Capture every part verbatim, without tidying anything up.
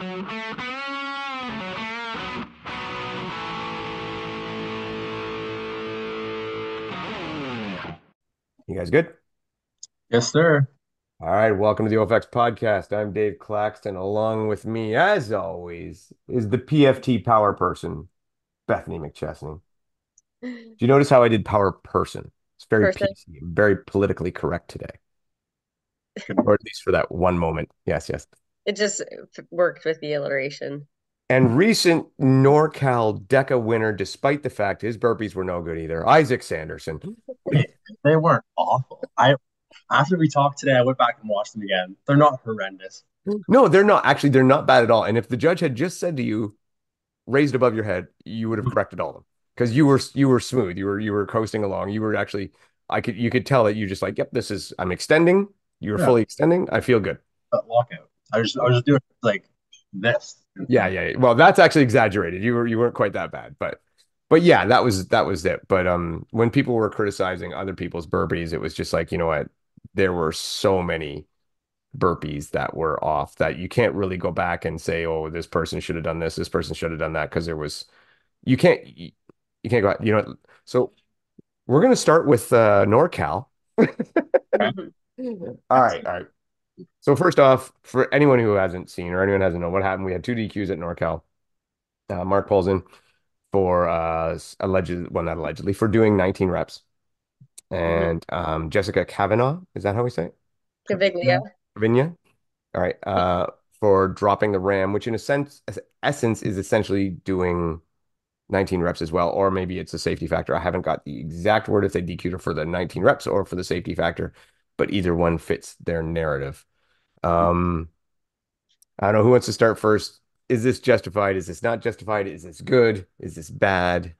You guys good? Yes, sir. All right, welcome to the O F X podcast. I'm Dave Claxton. Along with me, as always, is the P F T power person, Bethany McChesney. Do you notice how I did power person? It's very Person. P C, very politically correct today, Good or work. at least for that one moment. Yes, yes. It just worked with the alliteration. And recent NorCal DECA winner, despite the fact his burpees were no good either, Isaac Sanderson. Wait, they weren't awful. I After we talked today, I went back and watched them again. They're not horrendous. No, they're not. Actually, they're not bad at all. And if the judge had just said to you, raised above your head, you would have corrected all of them because you were you were smooth. You were you were coasting along. You were actually I could you could tell that you just like, yep, this is I'm extending. You were Yeah, fully extending. I feel good. but lockout. I was I was just doing like this. Yeah, yeah. yeah. Well, that's actually exaggerated. You were you weren't quite that bad, but but yeah, that was that was it. But um when people were criticizing other people's burpees, it was just like, you know what? There were so many burpees that were off that you can't really go back and say, oh, this person should have done this, this person should have done that, because there was you can't you, you can't go out, you know. So we're gonna start with uh NorCal. Okay. All right, all right. So first off, for anyone who hasn't seen or anyone who hasn't known what happened, we had two D Qs at NorCal. Uh, Mark Paulson for uh alleged, well, not allegedly, for doing nineteen reps, Mm-hmm. and um Jessica Kavanaugh, is that how we say it? Caviglia. Kavinya? All right, uh for dropping the RAM, which in a sense, essence, is essentially doing nineteen reps as well, or maybe it's a safety factor. I haven't got the exact word if they D Q'd her for the nineteen reps or for the safety factor, but either one fits their narrative. Um, I don't know who wants to start first. Is this justified? Is this not justified? Is this good? Is this bad?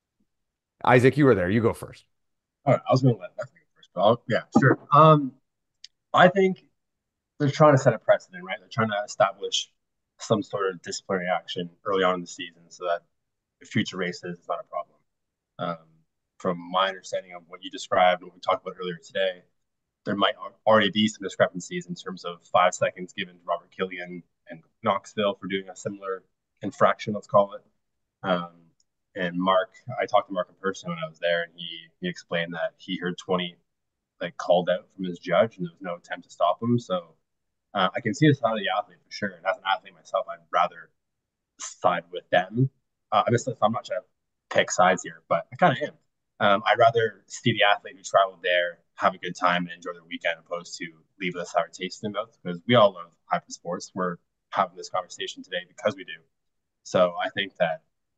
Isaac, you were there. You go first. All right, I was going to let Bethany go first, but I'll, yeah, sure. Um, I think they're trying to set a precedent, right? They're trying to establish some sort of disciplinary action early on in the season so that future races is not a problem. Um, from my understanding of what you described and what we talked about earlier today, there might already be some discrepancies in terms of five seconds given to Robert Killian and Knoxville for doing a similar infraction, let's call it. Um, and Mark, I talked to Mark in person when I was there, and he he explained that he heard twenty like called out from his judge, and there was no attempt to stop him. So uh, I can see the side of the athlete for sure. And as an athlete myself, I'd rather side with them. Uh, I'm just I'm not trying to pick sides here, but I kind of am. Um, I'd rather see the athlete who traveled there have a good time and enjoy their weekend opposed to leave with a sour taste in their mouth because we all love hyper sports. We're having this conversation today because we do. So I think that,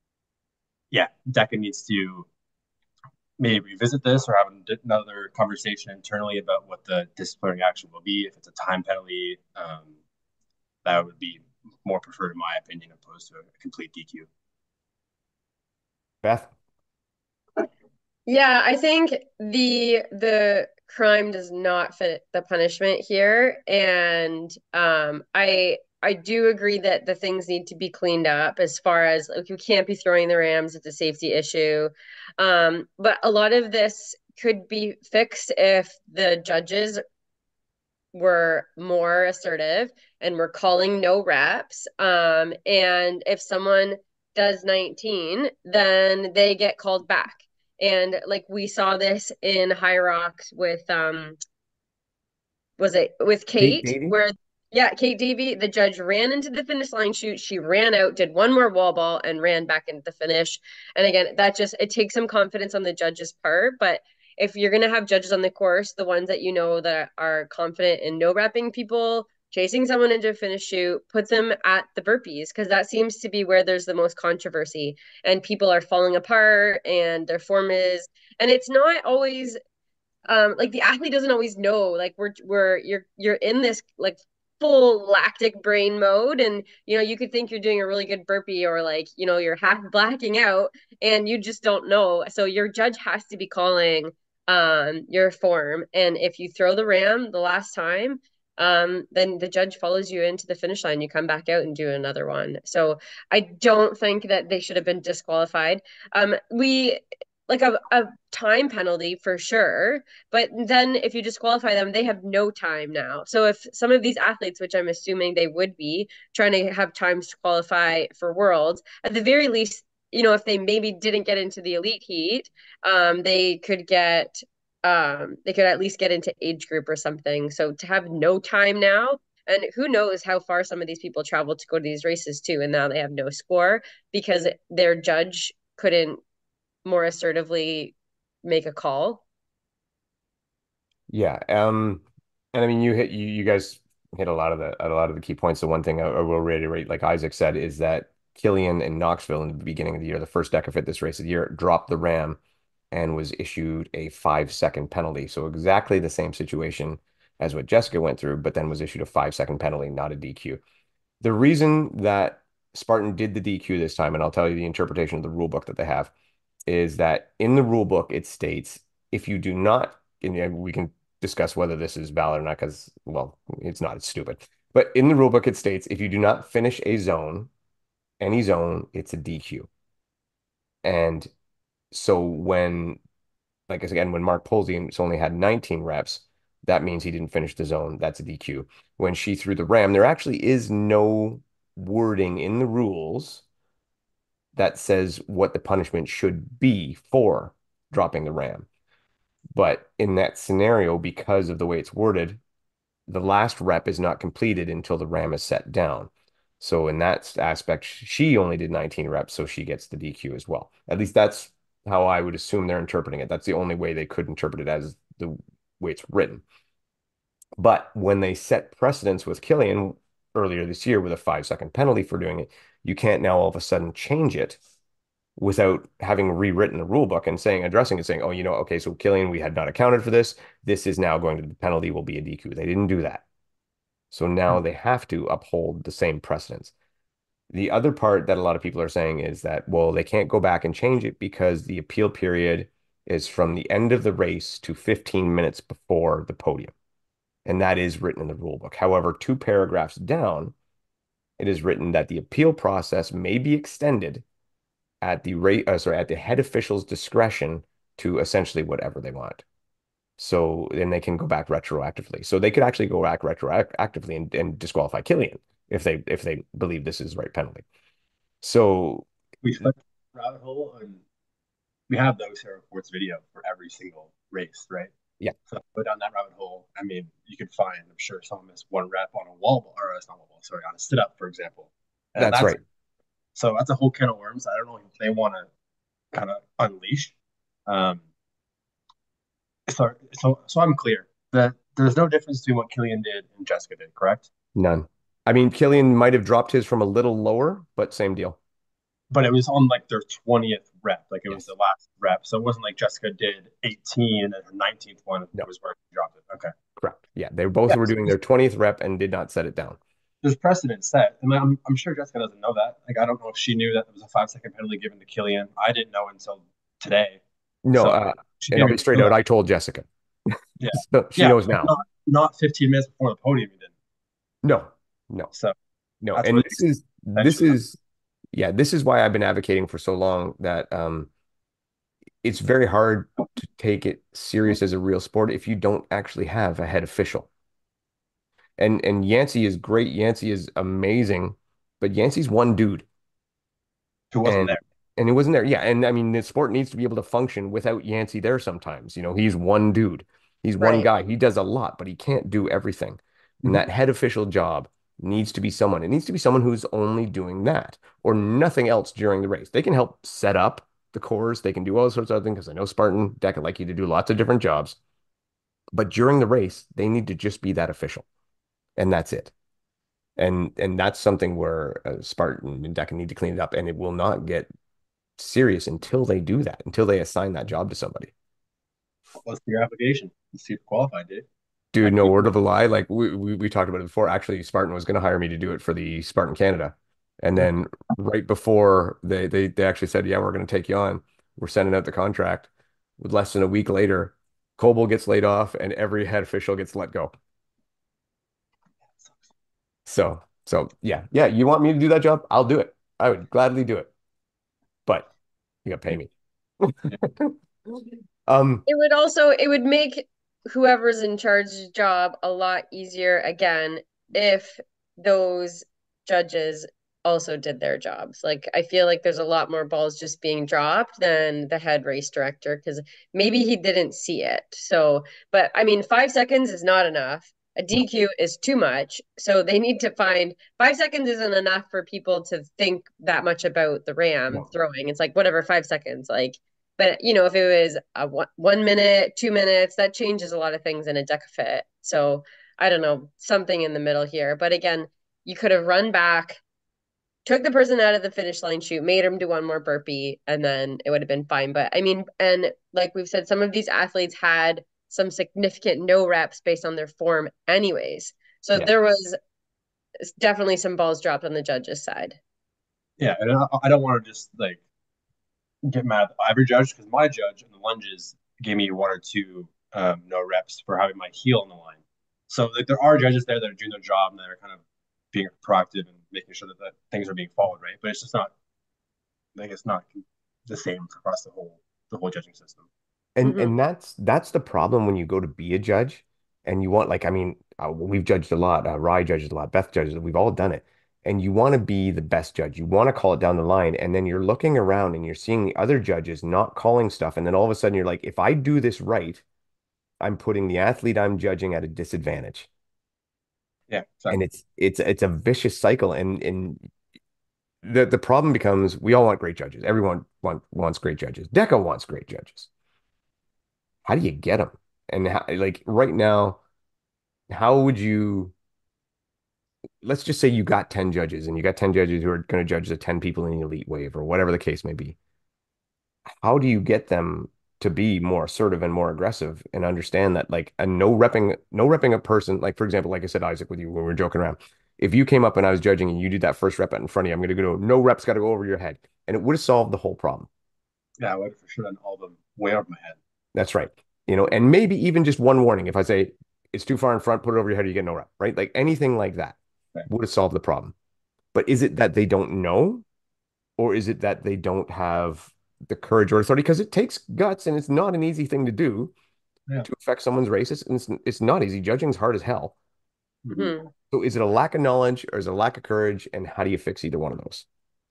yeah, DECA needs to maybe revisit this or have another conversation internally about what the disciplinary action will be. If it's a time penalty, um, that would be more preferred, in my opinion, opposed to a complete D Q. Beth? Yeah, I think the the crime does not fit the punishment here, and um, I I do agree that the things need to be cleaned up as far as like you can't be throwing the Rams, it's a safety issue, um, but a lot of this could be fixed if the judges were more assertive and were calling no reps, um, and if someone does nineteen, then they get called back. And like we saw this in High Rocks with um was it with Kate Kate Davey? where yeah, Kate Davey, the judge ran into the finish line shoot. She ran out, did one more wall ball, and ran back into the finish. And again, that just it takes some confidence on the judge's part. But if you're gonna have judges on the course, the ones that you know that are confident in no wrapping people, chasing someone into a finish shoot, put them at the burpees because that seems to be where there's the most controversy and people are falling apart and their form is and it's not always um like the athlete doesn't always know like we're we're you're you're in this like full lactic brain mode and you know you could think you're doing a really good burpee or like you know you're half blacking out and you just don't know so your judge has to be calling um your form and if you throw the ram the last time um then the judge follows you into the finish line you come back out and do another one so I don't think that they should have been disqualified um we like a, a time penalty for sure. But then if you disqualify them, they have no time now. So if some of these athletes, which I'm assuming they would be trying to have times to qualify for worlds, at the very least, you know, if they maybe didn't get into the elite heat, um, they could get um they could at least get into age group or something. So to have no time now, and who knows how far some of these people travel to go to these races too, and now they have no score because their judge couldn't more assertively make a call. Yeah. Um, and I mean, you hit you you guys hit a lot of the a lot of the key points. The one thing I, I will reiterate, like Isaac said, is that Killian in Knoxville in the beginning of the year, the first DEKA Fitness race of the year, dropped the ram and was issued a five second penalty. So exactly the same situation as what Jessica went through, but then was issued a five second penalty, not a D Q. The reason that Spartan did the D Q this time, and I'll tell you the interpretation of the rule book that they have, is that in the rule book it states if you do not, and we can discuss whether this is valid or not because, well, it's not, it's stupid. But in the rule book it states if you do not finish a zone, any zone, it's a D Q. And so when, like again, when Mark Polzian only had nineteen reps, that means he didn't finish the zone. That's a D Q. When she threw the ram, there actually is no wording in the rules that says what the punishment should be for dropping the ram. But in that scenario, because of the way it's worded, the last rep is not completed until the ram is set down. So in that aspect, she only did nineteen reps, so she gets the D Q as well. At least that's how I would assume they're interpreting it. That's the only way they could interpret it as the way it's written. But when they set precedence with Killian earlier this year with a five second penalty for doing it, you can't now all of a sudden change it without having rewritten the rule book and saying, addressing it, saying, oh, you know, okay, so Killian, we had not accounted for this. This is now going to, the penalty will be a D Q. They didn't do that. So now they have to uphold the same precedence. The other part that a lot of people are saying is that, well, they can't go back and change it because the appeal period is from the end of the race to fifteen minutes before the podium. And that is written in the rule book. However, two paragraphs down, it is written that the appeal process may be extended at the rate, uh, sorry, at the head official's discretion to essentially whatever they want. So then they can go back retroactively. So they could actually go back retroactively and, and disqualify Killian if they if they believe this is the right penalty. So We clicked rabbit hole and we have those Sarah reports video for every single race, right? yeah, So go down that rabbit hole. I mean, you could find, I'm sure someone missed one rep on a wall ball, or it's not wall ball, sorry, on a sit up, for example. And that's that's right. so that's a whole can of worms. I don't know if they want to kind of unleash. Um, so, so, so I'm clear that there's no difference between what Killian did and Jessica did, correct? None. I mean, Killian might have dropped his from a little lower, but same deal. But it was on like their twentieth rep, like it was Yes. the last rep. So it wasn't like Jessica did eighteen and her nineteenth one No, was where she dropped it. Okay. correct. Yeah, they both Yeah. were So doing there's, their twentieth rep and did not set it down. there's precedent set. And I'm, I'm sure Jessica doesn't know that. Like, I don't know if she knew that there was a five second penalty given to Killian. I didn't know until today. No, So uh, she and I'll didn't be even straight know out. that. I told Jessica. Yeah. So she Yeah. knows But now. not, not fifteen minutes before the podium, you didn't. No, no, So no. that's And what this is this essentially. is yeah, this is why I've been advocating for so long that um it's very hard to take it serious as a real sport if you don't actually have a head official. And and Yancey is great. Yancey is amazing, but Yancey's one dude. Who wasn't And there. and it wasn't there. Yeah, and I mean the sport needs to be able to function without Yancey there sometimes. You know, he's one dude. He's one Right. guy. He does a lot, but he can't do everything. And Mhm. that head official job needs to be someone. It needs to be someone who's only doing that or nothing else during the race. They can help set up the course. They can do all sorts of other things because I know Spartan Deck would like you to do lots of different jobs. But during the race, they need to just be that official. And that's it. And and that's something where uh, Spartan and Deca need to clean it up, and it will not get serious until they do that, until they assign that job to somebody. What's your application? Let's see if you're qualified, dude. Dude, Like no we, word of a lie. Like we, we, we talked about it before. Actually, Spartan was going to hire me to do it for the Spartan Canada. And then right before they, they, they actually said, yeah, we're going to take you on. We're sending out the contract. With less than a week later, Coble gets laid off and every head official gets let go. So, so yeah, yeah, you want me to do that job? I'll do it. I would gladly do it. But you got to pay me. Yeah. Um, It would also it would make whoever's in charge's job a lot easier again if those judges also did their jobs. Like I feel like there's a lot more balls just being dropped than the head race director because maybe he didn't see it. So, but I mean, five seconds is not enough. A No. D Q is too much. So they need to find five seconds isn't enough for people to think that much about the ram No. throwing. It's like whatever, five seconds. Like but you know, if it was a one, one minute, two minutes, that changes a lot of things in a deca fit. So I don't know, something in the middle here. But again, you could have run back, took the person out of the finish line chute, made him do one more burpee, and then it would have been fine. But I mean, and like we've said, some of these athletes had some significant no reps based on their form, anyways. So yeah. there was definitely some balls dropped on the judges' side. Yeah, and I, I don't want to just like get mad at every judge because my judge in the lunges gave me one or two um, no reps for having my heel in the line. So like there are judges there that are doing their job and that are kind of being proactive and making sure that, that things are being followed, right? But it's just not like it's not the same across the whole the whole judging system. And Mm-hmm. and that's that's the problem when you go to be a judge and you want like I mean uh, we've judged a lot, uh, Rye judges a lot, Beth judges, we've all done it. And you want to be the best judge. You want to call it down the line, and then you're looking around and you're seeing the other judges not calling stuff, and then all of a sudden you're like, if I do this right, I'm putting the athlete I'm judging at a disadvantage. Yeah, And exactly. it's it's it's a vicious cycle. And and the the problem becomes we all want great judges. Everyone want, wants great judges. DECA wants great judges. How do you get them? And how, like right now, how would you, let's just say you got ten judges and you got ten judges who are going to judge the ten people in the elite wave or whatever the case may be. How do you get them to be more assertive and more aggressive and understand that like a no repping, no repping a person, like for example, like I said, Isaac, with you when we were joking around, if you came up and I was judging and you did that first rep out in front of you, I'm going to go, no reps got to go over your head. And it would have solved the whole problem. Yeah, I would for sure done all of them way over my head. That's right. You know, and maybe even just one warning. If I say it's too far in front, put it over your head, you get no rep, right? Like anything like that Okay. would have solved the problem. But is it that they don't know, or is it that they don't have the courage or authority? Because it takes guts and it's not an easy thing to do Yeah. to affect someone's races. And it's, it's not easy. Judging's hard as hell. Mm-hmm. Mm-hmm. So is it a lack of knowledge or is it a lack of courage? And how do you fix either one of those?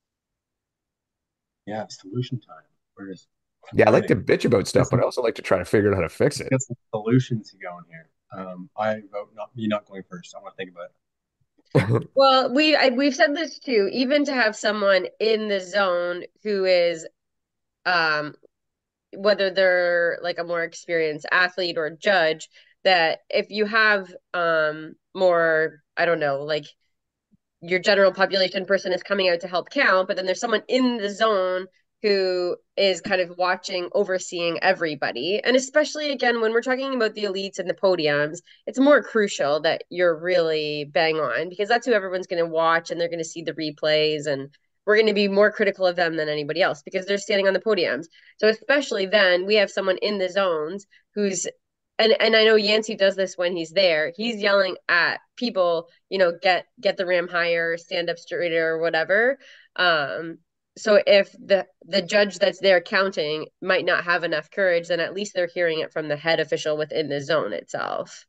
Yeah, solution time. We're just Yeah, I like ready. to bitch about stuff, Let's, but I also like to try to figure out how to fix let's it. get some solutions going here. Um, I vote not me not going first. I want to think about Well, we I, we've said this too, even to have someone in the zone who is um whether they're like a more experienced athlete or judge, that if you have um more, I don't know, like your general population person is coming out to help count, but then there's someone in the zone who is kind of watching, overseeing everybody. And especially again, when we're talking about the elites and the podiums, it's more crucial that you're really bang on because that's who everyone's going to watch and they're going to see the replays and we're going to be more critical of them than anybody else because they're standing on the podiums. So especially then we have someone in the zones who's and and I know Yancey does this when he's there. He's yelling at people, you know, get get the ram higher, stand up straighter, or whatever. Um, so if the the judge that's there counting might not have enough courage, then at least they're hearing it from the head official within the zone itself.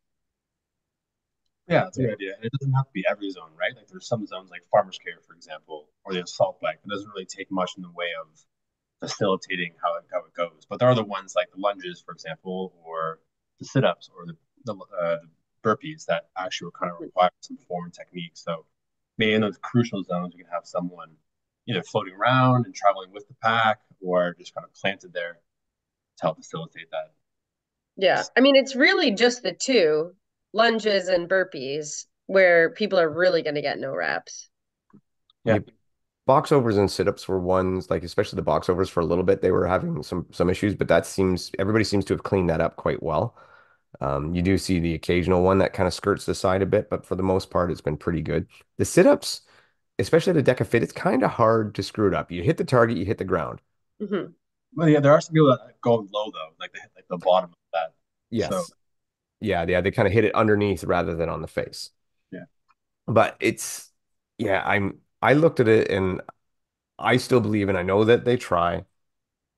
Yeah, that's a good idea. And it doesn't have to be every zone, right? Like there's some zones like Farmers Care, for example, or the assault bike. It doesn't really take much in the way of facilitating how it, how it goes. But there are the ones like the lunges, for example, or the sit-ups or the the, uh, the burpees that actually kind of require some form and technique. So maybe in those crucial zones, you can have someone either floating around and traveling with the pack or just kind of planted there to help facilitate that. Yeah. I mean, it's really just the two lunges and burpees where people are really going to get no reps. Yeah. Yep. Box overs and sit-ups were ones like especially the box overs for a little bit they were having some some issues, but that seems everybody seems to have cleaned that up quite well. Um, you do see the occasional one that kind of skirts the side a bit, but for the most part, it's been pretty good. The sit-ups, especially the deca fit, it's kind of hard to screw it up. You hit the target, you hit the ground. Mm-hmm. Well, yeah, there are some people that go low though, like they hit like the bottom of that. So Yes. Yeah, yeah, they kind of hit it underneath rather than on the face. yeah, But it's yeah, I'm I looked at it and I still believe and I know that they try.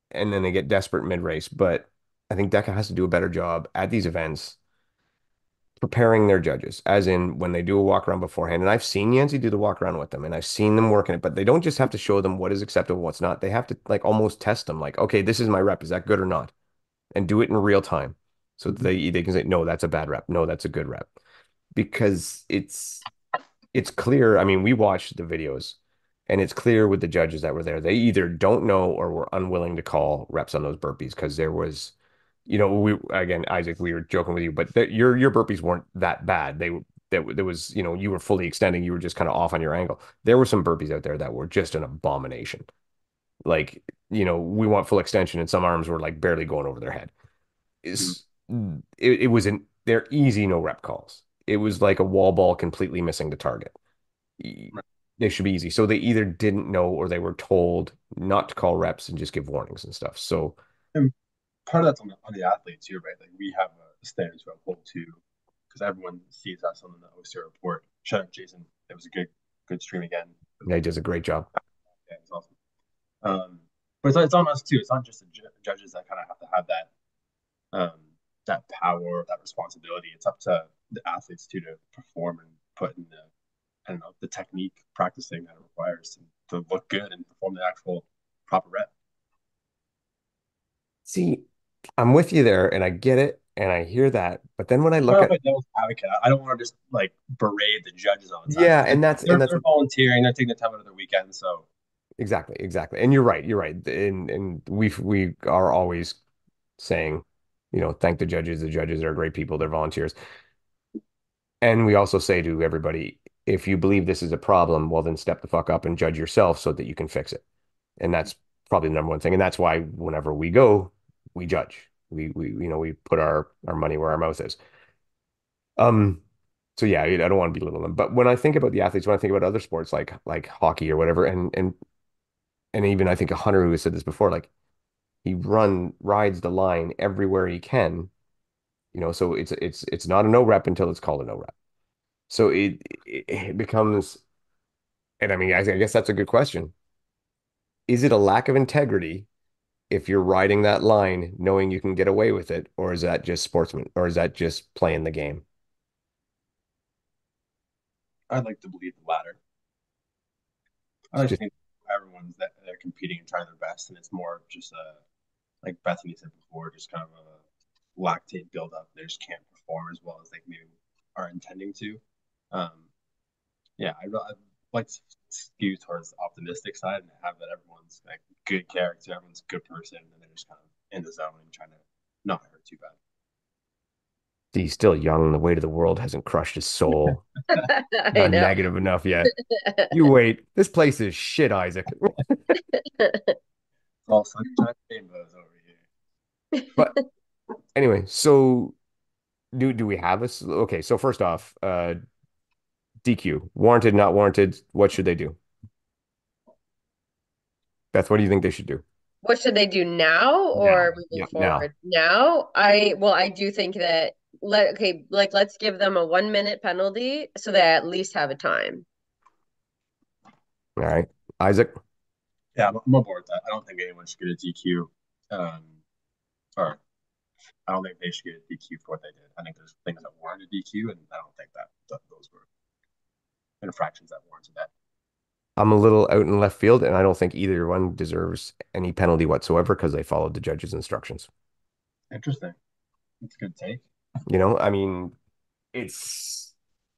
and then they get desperate mid-race. But I think DECA has to do a better job at these events preparing their judges, as in when they do a walk around beforehand. And I've seen Yancey do the walk around with them, and I've seen them working it, but they don't just have to show them what is acceptable, what's not. They have to like almost test them, like, okay, this is my rep. Is that good or not? And do it in real time. So they they can say, no, that's a bad rep. No, that's a good rep. Because it's it's clear. I mean, we watched the videos and it's clear with the judges that were there. They either don't know or were unwilling to call reps on those burpees because there was, you know, we again, Isaac, we were joking with you, but the, your your burpees weren't that bad. They that there was, you know, you were fully extending, you were just kind of off on your angle. There were some burpees out there that were just an abomination. Like, you know, we want full extension and some arms were like barely going over their head. Is it, it was an they're easy no rep calls. It was like a wall ball completely missing the target. They should be easy. So they either didn't know or they were told not to call reps and just give warnings and stuff. So And part of that's on the, on the athlete too, right? Like we have a standard to uphold too, because everyone sees us on the O C R report. Shout out Jason. It was a good good stream again. yeah, he does a great job. Yeah, it was awesome. Um, but it's, it's on us too. It's not just the ju- judges that kind of have to have that um, that power, that responsibility. It's up to the athletes too to perform and put in the I don't know the technique practicing that it requires to, to look good and perform the actual proper rep. See, I'm with you there and I get it and I hear that. But then when I I'm look not at a devil's advocate. I don't want to just like berate the judges all the time. yeah, Like, and that's and they're, that's they're volunteering, they're taking the time out of their weekend. So exactly, exactly. And you're right, you're right. And and we we are always saying, you know, thank the judges. The judges are great people, they're volunteers. And we also say to everybody, if you believe this is a problem, well, then step the fuck up and judge yourself so that you can fix it. And that's probably the number one thing. And that's why whenever we go, we judge. We we you know we put our our money where our mouth is. Um, so yeah, I don't want to belittle them. But when I think about the athletes, when I think about other sports like like hockey or whatever, and and and even I think a Hunter who has said this before, like he run rides the line everywhere he can, you know. So it's it's it's not a no rep until it's called a no rep. So it it, it becomes, and I mean, I, I guess that's a good question. Is it a lack of integrity if you're riding that line knowing you can get away with it, or is that just sportsman, or is that just playing the game? I'd like to believe the latter. I It's like to just think everyone's that they're competing and trying their best, and it's more just a like Bethany said before, just kind of a lactate buildup. They just can't perform as well as they maybe are intending to. Um, yeah, I, I'd like to skew towards the optimistic side and have that everyone's like good character, everyone's a good person, and they're just kind of in the zone and trying to not hurt too he's still young. The weight of the world hasn't crushed his soul. I Not know. negative enough yet. You wait. This place is shit, Isaac. It's all sunshine rainbows over here. But anyway, so do do we have this? Okay, so first off, uh, D Q, warranted, not warranted. What should they do? Beth, what do you think they should do? What should they do now Now. or moving Yep, now. forward? Now, I well, I do think that let okay, like let's give them a one minute penalty so they at least have a time. All right. Isaac, Yeah, I'm, I'm on board with that. I don't think anyone should get a D Q. Um, or I don't think they should get a D Q for what they did. I think there's things that warrant a D Q, and I don't think that, that those were infractions that warranted that. I'm a little out in left field, and I don't think either one deserves any penalty whatsoever because they followed the judge's instructions. Interesting. That's a good take. You know, I mean, it's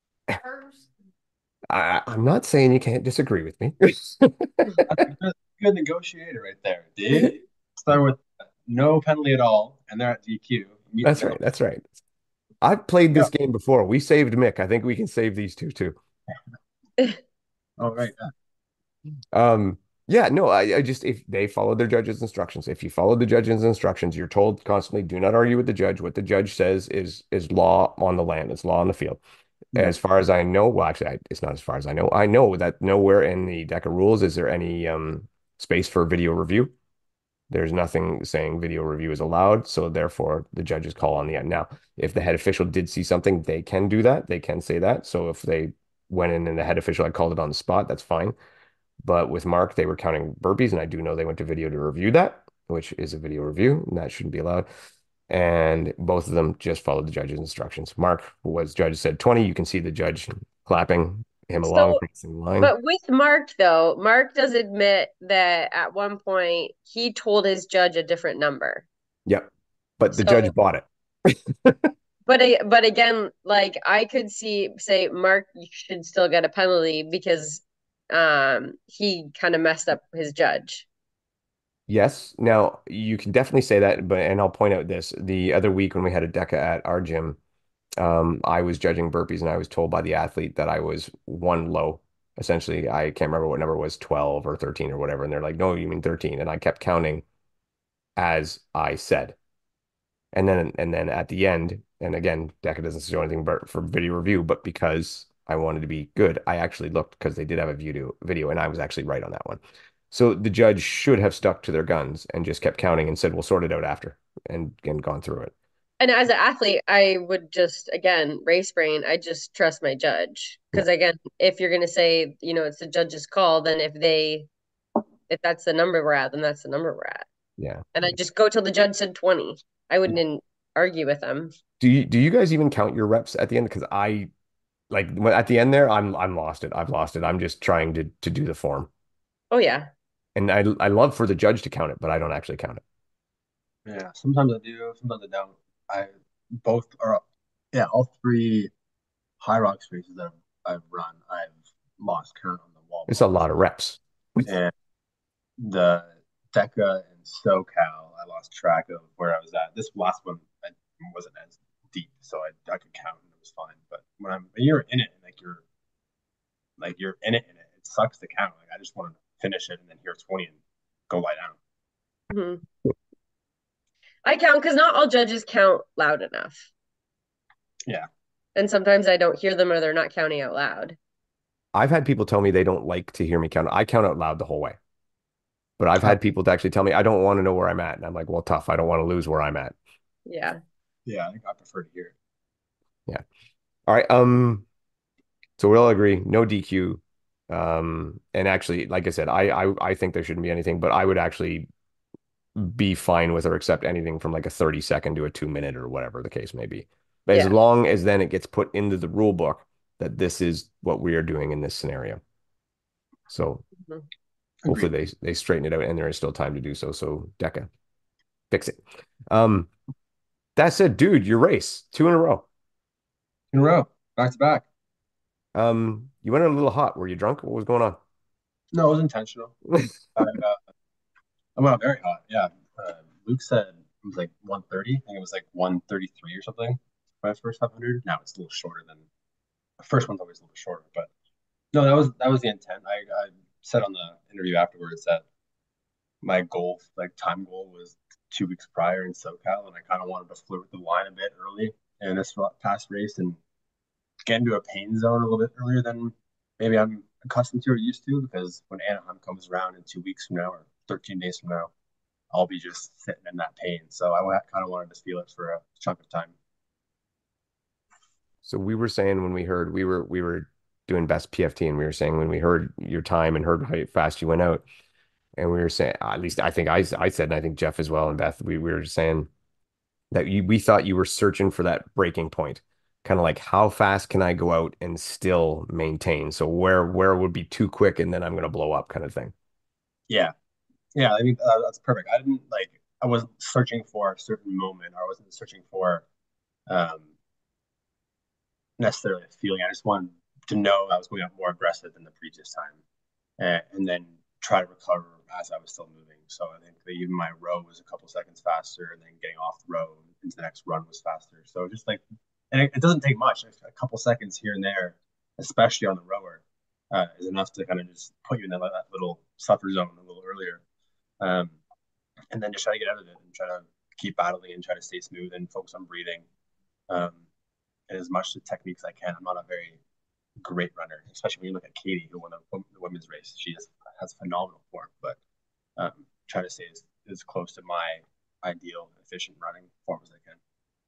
I, I'm not saying you can't disagree with me. That's a good, good negotiator right there, dude. Start with no penalty at all, and they're at D Q. That's right. That's right. I've played Yeah. this game before. We saved Mick. I think we can save these two too. All right. Um, yeah, no, I, I just if they follow their judge's instructions, if you follow the judge's instructions, you're told constantly, do not argue with the judge. What the judge says is is law on the land, it's law on the field. Yeah. As far as I know, well, actually, I, it's not as far as I know. I know that nowhere in the deck of rules is there any um space for video review. There's nothing saying video review is allowed, so therefore the judges call on the end. Now, if the head official did see something, they can do that. They can say that. So if they went in and the head official had called it on the spot, that's fine. But with Mark, they were counting burpees, and I do know they went to video to review that. which is a video review, and that shouldn't be allowed. And both of them just followed the judge's instructions. Mark was judge said twenty. You can see the judge clapping him along, So, crossing the line. but with Mark though, Mark does admit that at one point he told his judge a different number. Yep. But the judge So, bought it. but I, but again, like I could see say Mark should still get a penalty because um he kind of messed up his judge. Yes. Now you can definitely say that, but and I'll point out this. The other week when we had a DECA at our gym, um, I was judging burpees and I was told by the athlete that I was one low. Essentially, I can't remember what number it was, twelve or thirteen or whatever. And they're like, no, you mean thirteen. And I kept counting as I said. And then and then at the end, and again, DECA doesn't show anything but for video review, but because I wanted to be good, I actually looked because they did have a video video, and I was actually right on that one. So the judge should have stuck to their guns and just kept counting and said, we'll sort it out after and, and gone through it. And as an athlete, I would just again race brain. I just trust my judge Yeah. because again, if you're gonna say you know it's the judge's call, then if they if that's the number we're at, then that's the number we're at. Yeah. And I just go till the judge said twenty. I wouldn't argue with them. Do you do you guys even count your reps at the end? Because I like when- at the end there, I'm I'm lost it. I've lost it. I'm just trying to to do the form. Oh yeah. And I I love for the judge to count it, but I don't actually count it. Yeah, sometimes I do, sometimes I don't. I both are, yeah, all three high rocks races that I've, I've run, I've lost count on the wall It's a balls. lot of reps. And the DECA and SoCal, I lost track of where I was at. This last one I wasn't as deep, so I I could count and it was fine. But when I'm when you're in it, like you're like you're in it in it, it sucks to count. Like I just want to finish it and then hear twenty and go lie down. Mhm. I count because not all judges count loud enough. Yeah. And sometimes I don't hear them or they're not counting out loud. I've had people tell me they don't like to hear me count. I count out loud the whole way. But I've Uh, had people to actually tell me I don't want to know where I'm at. And I'm like, well, tough. I don't want to lose where I'm at. Yeah. yeah, I think I prefer to hear it. Yeah. All right. Um, so we'll all agree, no D Q. Um, and actually, like I said, I, I I think there shouldn't be anything, but I would actually be fine with or accept anything from like a thirty second to a two minute or whatever the case may be. But as Yeah. long as then it gets put into the rule book that this is what we are doing in this scenario. So Mhm. hopefully Agreed. they they straighten it out and there is still time to do so. So DECA, fix it. Um, that said, dude, your race, two in a row. In a row, back to back. Um, you went a little hot. Were you drunk? What was going on? No, it was intentional. I, uh, I went out very hot. Yeah. Uh, Luke said it was like one thirty. I think it was like one thirty-three or something. My first five hundred. Now it's a little shorter than the first one's always a little shorter, but no, that was that was the intent. I, I said on the interview afterwards that my goal, like time goal, was two weeks prior in SoCal, and I kind of wanted to flirt with the line a bit early in this past race and get into a pain zone a little bit earlier than maybe I'm accustomed to or used to. Because when Anaheim comes around in two weeks from now or thirteen days from now, I'll be just sitting in that pain. So I kind of wanted to feel it for a chunk of time. So we were saying when we heard we were we were doing best P F T and we were saying when we heard your time and heard how fast you went out and we were saying at least I think I I said and I think Jeff as well and Beth we, we were saying that you we thought you were searching for that breaking point, kind of like how fast can I go out and still maintain? So where where would be too quick and then I'm gonna blow up kind of thing. Yeah, yeah. I mean uh, that's perfect. I didn't like. I wasn't searching for a certain moment. Or I wasn't searching for um, necessarily a feeling. I just wanted to know I was going out more aggressive than the previous time, and, and then try to recover as I was still moving. So I think that even my row was a couple seconds faster, and then getting off the row into the next run was faster. So just like, and it, it doesn't take much. A couple seconds here and there, especially on the rower, uh, is enough to kind of just put you in that, that little suffer zone a little earlier. Um, and then just try to get out of it and try to keep battling and try to stay smooth and focus on breathing. Um, and as much the technique as I can. I'm not a very great runner, especially when you look at Katie, who won the, the women's race. She just has phenomenal form, but um, try to stay as, as close to my ideal, efficient running form as I can.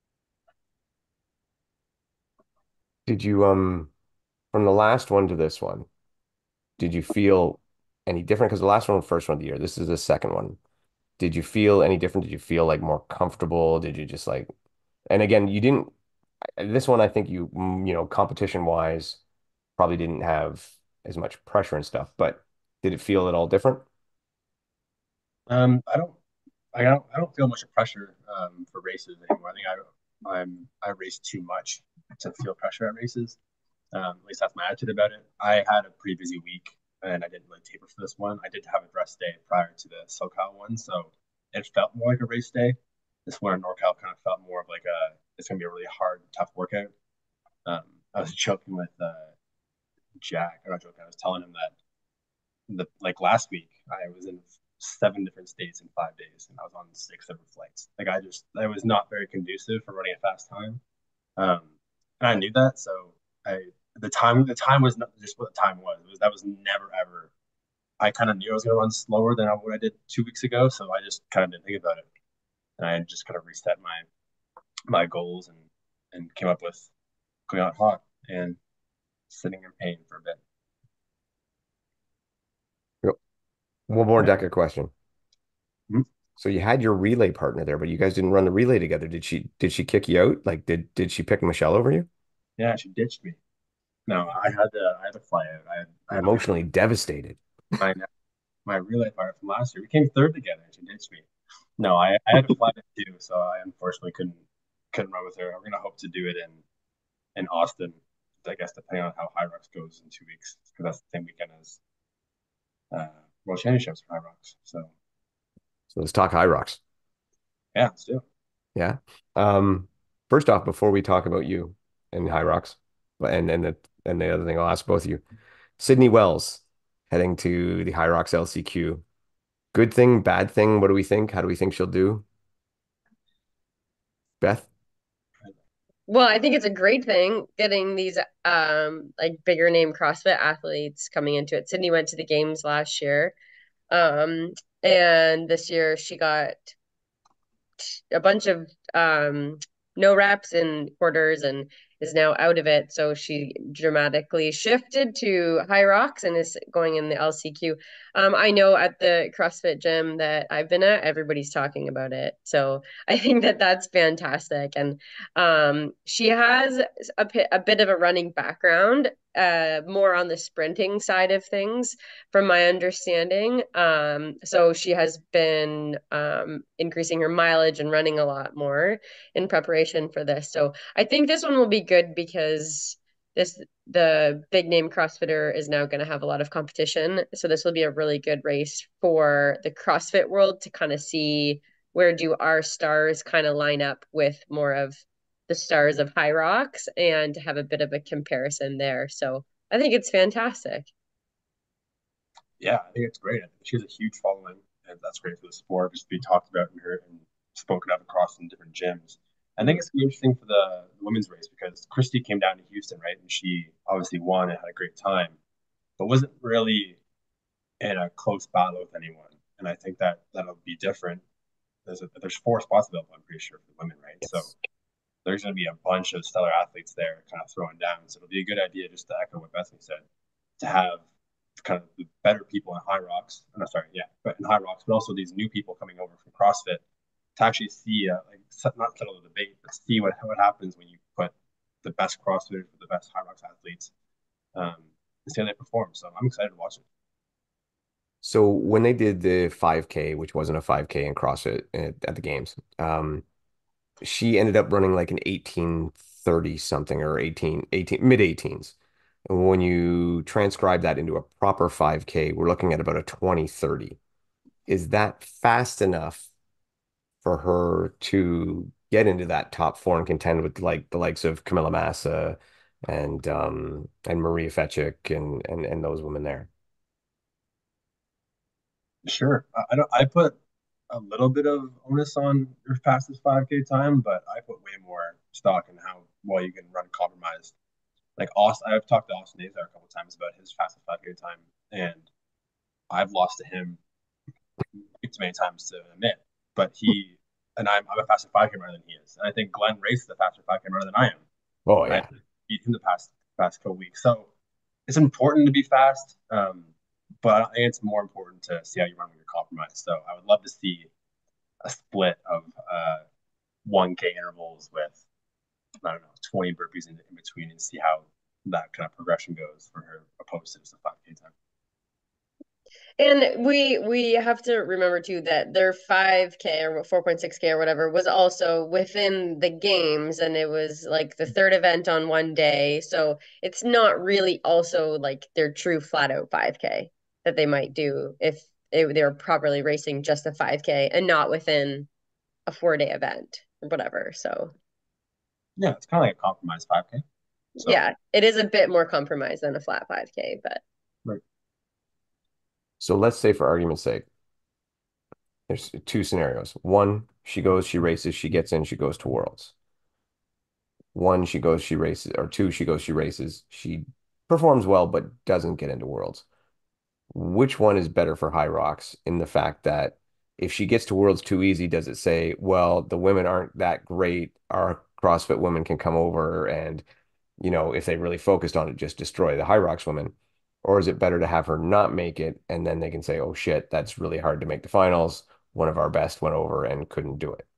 Did you um from the last one to this one, did you feel any different? Because the last one was the first one of the year. This is the second one. Did you feel any different? Did you feel like more comfortable? Did you just like, and again, you didn't, this one, I think you, mm, you know, competition wise, probably didn't have as much pressure and stuff, but did it feel at all different? Um, I don't, I don't, I don't feel much pressure um, for races anymore. I think I, I'm, I race too much to feel pressure at races. Um, at least that's my attitude about it. I had a pretty busy week and I didn't really taper for this one. I did have a rest day prior to the SoCal one, so it felt more like a race day. This one in NorCal kind of felt more of like a, it's gonna be a really hard, tough workout. Um, I was joking with uh, Jack. I'm not joking. I was telling him that the like last week I was in seven different states in five days, and I was on six different flights. Like I just, I was not very conducive for running a fast time. Um, and I knew that, so I the time the time was not just what the time was. It was that was never ever. I kind of knew I was going to run slower than what I did two weeks ago, so I just kind of didn't think about it, and I just kind of reset my my goals and and came up with going out hot and sitting in pain for a bit. Yep. One more Yeah. Decker question. Mhm. So you had your relay partner there, but you guys didn't run the relay together. Did she did she kick you out? Like did did she pick Michelle over you? Yeah, she ditched me. No, I had to I had to fly out. I had I had my Emotionally devastated. my my relay partner from last year. We came third together, and she ditched me. No, I, I had to fly it too, so I unfortunately couldn't couldn't run with her. I'm gonna hope to do it in in Austin, I guess, depending on how High Rocks goes in two weeks, because that's the same weekend as uh, World Championships for High Rocks. So So let's talk High Rocks. yeah, let's do it. Yeah. Um, First off, before we talk about you and High Rocks, and and the and the other thing I'll ask both of you, Sydney Wells heading to the High Rocks L C Q. Good thing, bad thing? What do we think? How do we think she'll do? Beth? Well, I think it's a great thing getting these um like bigger name CrossFit athletes coming into it. Sydney went to the games last year. Um, and this year she got a bunch of um no reps and quarters and is now out of it. So she dramatically shifted to High Rocks and is going in the L C Q. Um, I know at the CrossFit gym that I've been at, everybody's talking about it. So I think that that's fantastic. And um, she has a, a bit of a running background, uh, more on the sprinting side of things from my understanding. Um, so she has been um, increasing her mileage and running a lot more in preparation for this. So I think this one will be good because this the big name CrossFitter is now going to have a lot of competition. So this will be a really good race for the CrossFit world to kind of see where do our stars kind of line up with more of the stars of High Rocks and to have a bit of a comparison there. So I think it's fantastic. Yeah, I think it's great. I think she has a huge following, and that's great for the sport. Just to be talked about and heard and spoken of across in different gyms. I think it's gonna be interesting for the, the women's race because Christy came down to Houston, right? And she obviously won and had a great time, but wasn't really in a close battle with anyone. And I think that that'll be different. There's a, there's four spots available, I'm pretty sure, for the women, right? So Yes. there's going to be a bunch of stellar athletes there kind of throwing down. So it'll be a good idea, just to echo what Bethany said, to have kind of the better people in High Rocks. No, sorry, yeah, but in High Rocks, but also these new people coming over from CrossFit to actually see, uh, like, not settle the debate, but see what what happens when you put the best CrossFitters with the best High Rocks athletes, um, and see how they perform. So I'm excited to watch it. So when they did the five K, which wasn't a five K in CrossFit at, at the games, um, she ended up running like an eighteen thirty something or eighteen, eighteen, mid eighteens. And when you transcribe that into a proper five K, we're looking at about a twenty thirty. Is that fast enough for her to get into that top four and contend with like the likes of Camilla Massa and um and Maria Fetchik and and and those women there? Sure, I, I don't. I put a little bit of onus on your fastest five K time, but I put way more stock in how well you can run compromised. Like Austin, I've talked to Austin Nazar a couple of times about his fastest five K time, and I've lost to him too many times to admit. But he and I'm, I'm a faster five K runner than he is, and I think Glenn races a faster five K runner than I am. Oh I yeah. beat him the past past couple weeks, so it's important to be fast, um, but I think it's more important to see how you run when you're compromised. So I would love to see a split of uh, one K intervals with, I don't know, twenty burpees in, in between and see how that kind of progression goes for her opposed to just a five K time. And we we have to remember too that their five K or four point six K or whatever was also within the games, and it was like the third event on one day. So it's not really also like their true flat out five K that they might do if they, they were properly racing just a five K and not within a four day event or whatever. So Yeah, it's kind of like a compromise five K. So, yeah, it is a bit more compromised than a flat five K, but right. So let's say for argument's sake, there's two scenarios. One, she goes, she races, she gets in, she goes to Worlds. One, she goes, she races, or two, she goes, she races, she performs well, but doesn't get into Worlds. Which one is better for Hyrox in the fact that if she gets to Worlds too easy, does it say, well, the women aren't that great, our CrossFit women can come over and, you know, if they really focused on it, just destroy the Hyrox women? Or is it better to have her not make it and then they can say, oh shit, that's really hard to make the finals. One of our best went over and couldn't do it.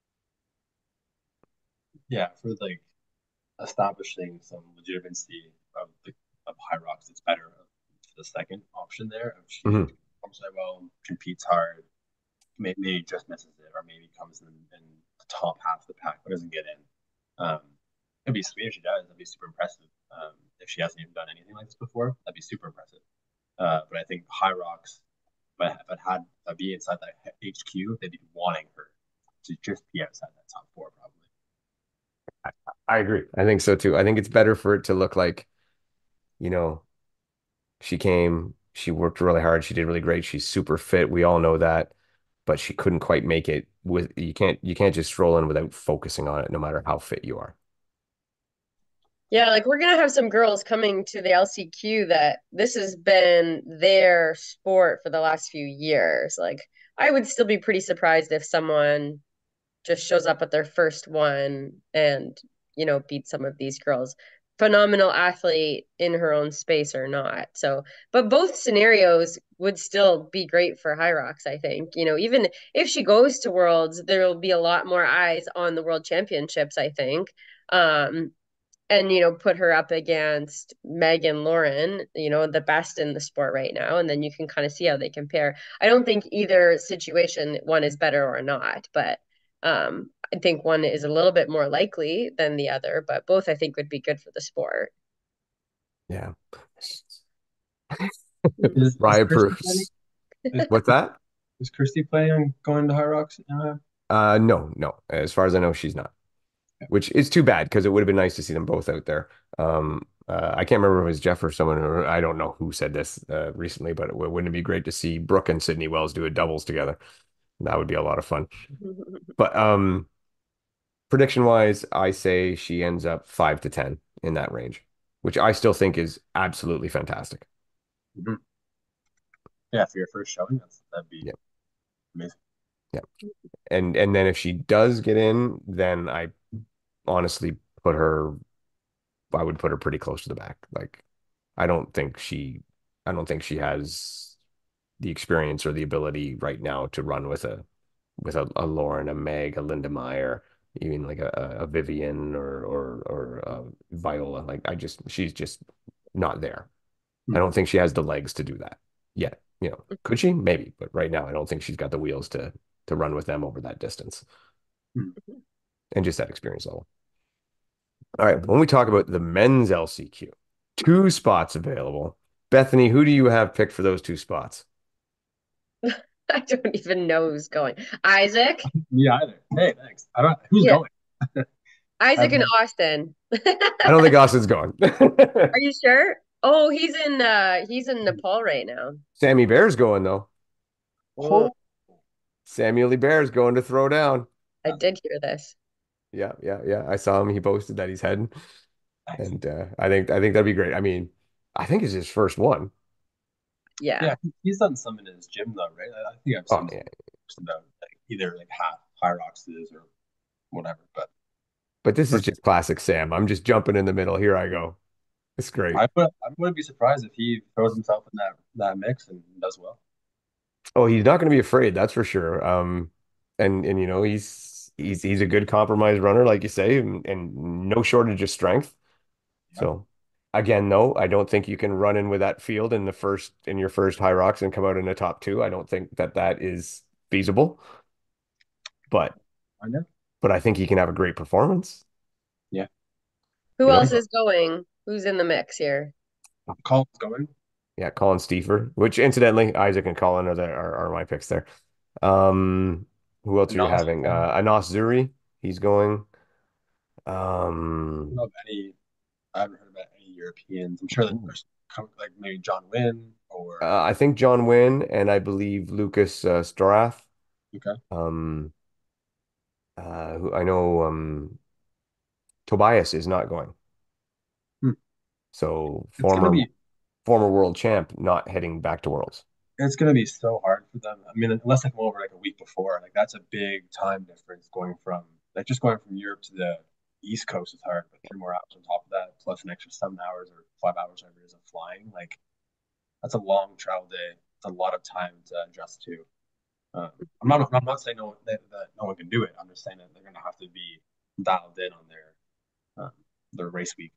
Yeah, for like establishing some legitimacy of the of Hyrox, it's better the second option there. If she Mhm. performs like well, competes hard, maybe, maybe just misses it, or maybe comes in, in the top half of the pack but doesn't get in. Um, it'd be sweet if she does. That'd be super impressive. Um, if she hasn't even done anything like this before, that'd be super impressive. Uh, but I think Hyrox, if I, if I'd had a be inside that H Q, they'd be wanting her to just be outside that top four, probably. I agree. I think so too. I think it's better for it to look like, you know, she came, she worked really hard, she did really great, she's super fit. We all know that, but she couldn't quite make it with you can't you can't just stroll in without focusing on it, no matter how fit you are. yeah, like we're gonna have some girls coming to the L C Q that this has been their sport for the last few years. Like I would still be pretty surprised if someone just shows up at their first one and, you know, beat some of these girls. Phenomenal athlete in her own space or not. So, but both scenarios would still be great for Hyrox, I think. You know, even if she goes to Worlds, there will be a lot more eyes on the World Championships, I think. Um, and you know put her up against Megan Lauren, you know the best in the sport right now, and then you can kind of see how they compare. I don't think either situation one is better or not, but um I think one is a little bit more likely than the other, but both I think would be good for the sport. Yeah. Is, is Ryan Kirsty planning? proofs. Is, What's that? is Kirsty planning on going to Hyrox? Uh, Uh, no, no. As far as I know, she's not, which is too bad because it would have been nice to see them both out there. Um, uh, I can't remember if it was Jeff or someone, or I don't know who said this uh, recently, but it, wouldn't it be great to see Brooke and Sydney Wells do a doubles together? That would be a lot of fun. But um, prediction wise, I say she ends up five to ten in that range, which I still think is absolutely fantastic. mhm. Yeah, for your first showing, that's that'd be Yeah, amazing. yeah. And and then if she does get in, then I honestly put her, I would put her pretty close to the back. Like I don't think she, I don't think she has the experience or the ability right now to run with a with a, a Lauren, a Meg, a Linda Meyer, even like a, a Vivian or or or uh, Viola. Like I just, she's just not there. I Hmm. don't think she has the legs to do that yet. You know, could she? Maybe, but right now I don't think she's got the wheels to to run with them over that distance Hmm. and just that experience level. All right, when we talk about the men's L C Q, two spots available. Bethany, who do you have picked for those two spots? I don't even know who's going. Isaac. Me either. Hey, thanks. I don't. Who's Yeah, going? I Isaac have and no. Austin. I don't think Austin's going. Are you sure? Oh, he's in uh he's in Nepal right now. Sammy Bear's going though. Oh, Oh, Samuel Bear's going to throw down. I did hear this. Yeah, yeah, yeah. I saw him. He posted that he's heading, nice. and uh, I think I think that'd be great. I mean, I think it's his first one. Yeah. Yeah, he- he's done some in his gym though, right? I, I think I've Oh seen some yeah, posts about like either like half Hyroxes or whatever. But but this is first, just classic Sam. I'm just jumping in the middle. Here I go. It's great. I would I wouldn't be surprised if he throws himself in that that mix and does well. Oh, he's not going to be afraid. That's for sure. Um, and and you know he's he's he's a good compromise runner, like you say, and, and no shortage of strength. Yeah, So again, no, I don't think you can run in with that field in the first in your first high rocks and come out in the top two. I don't think that that is feasible, but I know. but I think he can have a great performance. Yeah, Who You else know, is going? Who's in the mix here? Colin's going. yeah, Colin Stiefer, which incidentally, Isaac and Colin are the, are, are my picks there. Um, who else are you Anas is having? going. Uh, Anas Zuri, he's going. I don't Um, know of any. I haven't heard about any Europeans. I'm sure that ooh, there's com- like maybe John Wynn or uh, I think John Wynn and I believe Lucas uh, Storath. okay. Um, uh, who I know um, Tobias is not going. Hmm. So It's gonna former be former world champ not heading back to Worlds. it's gonna be so hard for them. I mean, unless they come over like a week before, like that's a big time difference going from like just going from Europe to the East Coast is hard, but three more hours on top of that, plus an extra seven hours or five hours, whatever it is, of flying. Like that's a long travel day. It's a lot of time to adjust to. Um, I'm not. I'm not saying no that, that no one can do it. I'm just saying that they're gonna have to be dialed in on their um, their race week.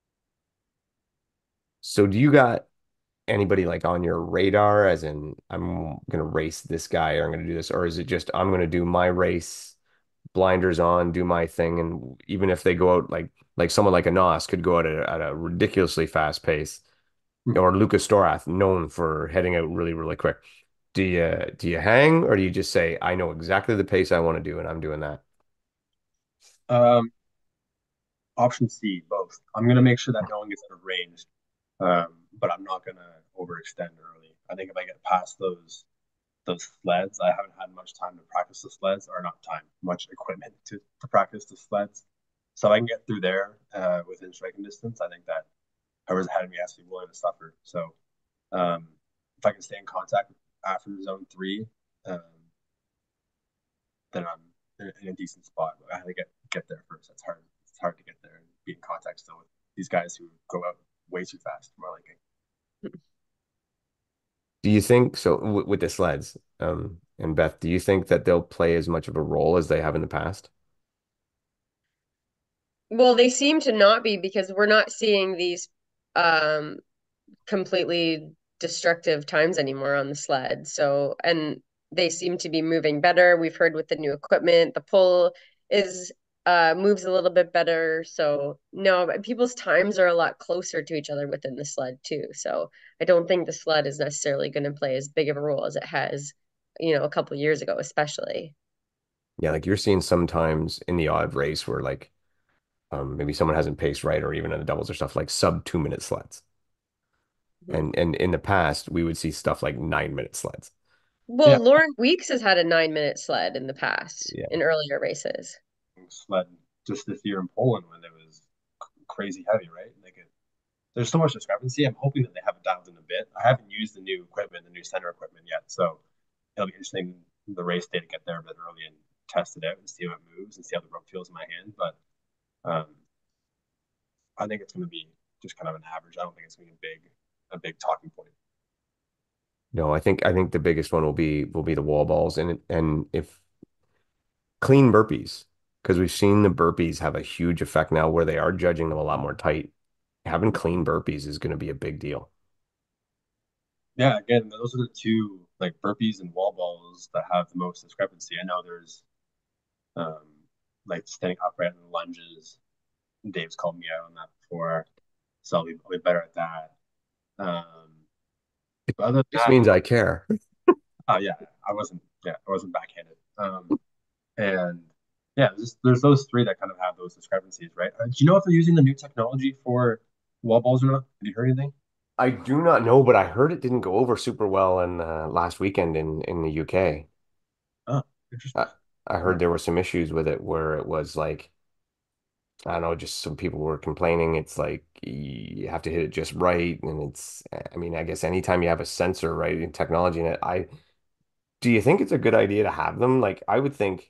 So do you got anybody like on your radar as in I'm gonna race this guy or I'm gonna do this, or is it just I'm gonna do my race, blinders on, do my thing, and even if they go out like like someone like a Nos could go out at a, at a ridiculously fast pace, Mhm. or Lucas Storath, known for heading out really, really quick. Do you do you hang or do you just say, I know exactly the pace I want to do and I'm doing that? Um, Option C, both. I'm gonna make sure that no one gets out of range, um, but I'm not gonna overextend early. I think if I get past those those sleds, I haven't had much time to practice the sleds, or not time, much equipment to, to practice the sleds. So if I can get through there uh, within striking distance, I think that whoever's ahead of me has to be willing to suffer. So um, if I can stay in contact after zone three, um, then I'm in, in a decent spot. But I have to get get there first. That's hard. It's hard to get there and be in contact still with these guys who go out way too fast. More like Do you think so w with the sleds, um, and Beth, do you think that they'll play as much of a role as they have in the past? Well, they seem to not be because we're not seeing these um completely destructive times anymore on the sled. So, and they seem to be moving better. We've heard with the new equipment, the pull is uh moves a little bit better. So, no, but people's times are a lot closer to each other within the sled too. So, I don't think the sled is necessarily going to play as big of a role as it has, you know, a couple years ago, especially. Yeah, like you're seeing sometimes in the odd race where like um, maybe someone hasn't paced right, or even in the doubles or stuff like sub two minute sleds. Mhm. And and in the past, we would see stuff like nine minute sleds. yeah, Well, Lauren Weeks has had a nine minute sled in the past Yeah. in earlier races. sled just this year in Poland when it was crazy heavy, right? Like it, there's so much discrepancy. I'm hoping that they have it dialed in a bit. I haven't used the new equipment, the new center equipment yet, so it'll be interesting the race day to get there a bit early and test it out and see how it moves and see how the rope feels in my hand. But um, I think it's going to be just kind of an average. I don't think it's going to be a big a big talking point. No, I think I think the biggest one will be will be the wall balls and and if clean burpees, because we've seen the burpees have a huge effect now where they are judging them a lot more tight. Having clean burpees is going to be a big deal. Yeah, again, those are the two like burpees and wall balls that have the most discrepancy. I know there's um, like standing upright and lunges. Dave's called me out on that before, so I'll be, I'll be better at that. Um, but other than This that, means I care. oh yeah, I wasn't yeah I wasn't backhanded. Um, and yeah, there's there's those three that kind of have those discrepancies, right? Uh, do you know if they're using the new technology for wall balls or not? Have you heard anything? I do not know, but I heard it didn't go over super well in uh, last weekend in in the U K. Oh, interesting. I, I Yeah. heard there were some issues with it where it was like I don't know, just some people were complaining. It's like you have to hit it just right, and it's I mean, I guess anytime you have a sensor, right, in technology in it, I do you think it's a good idea to have them? Like I would think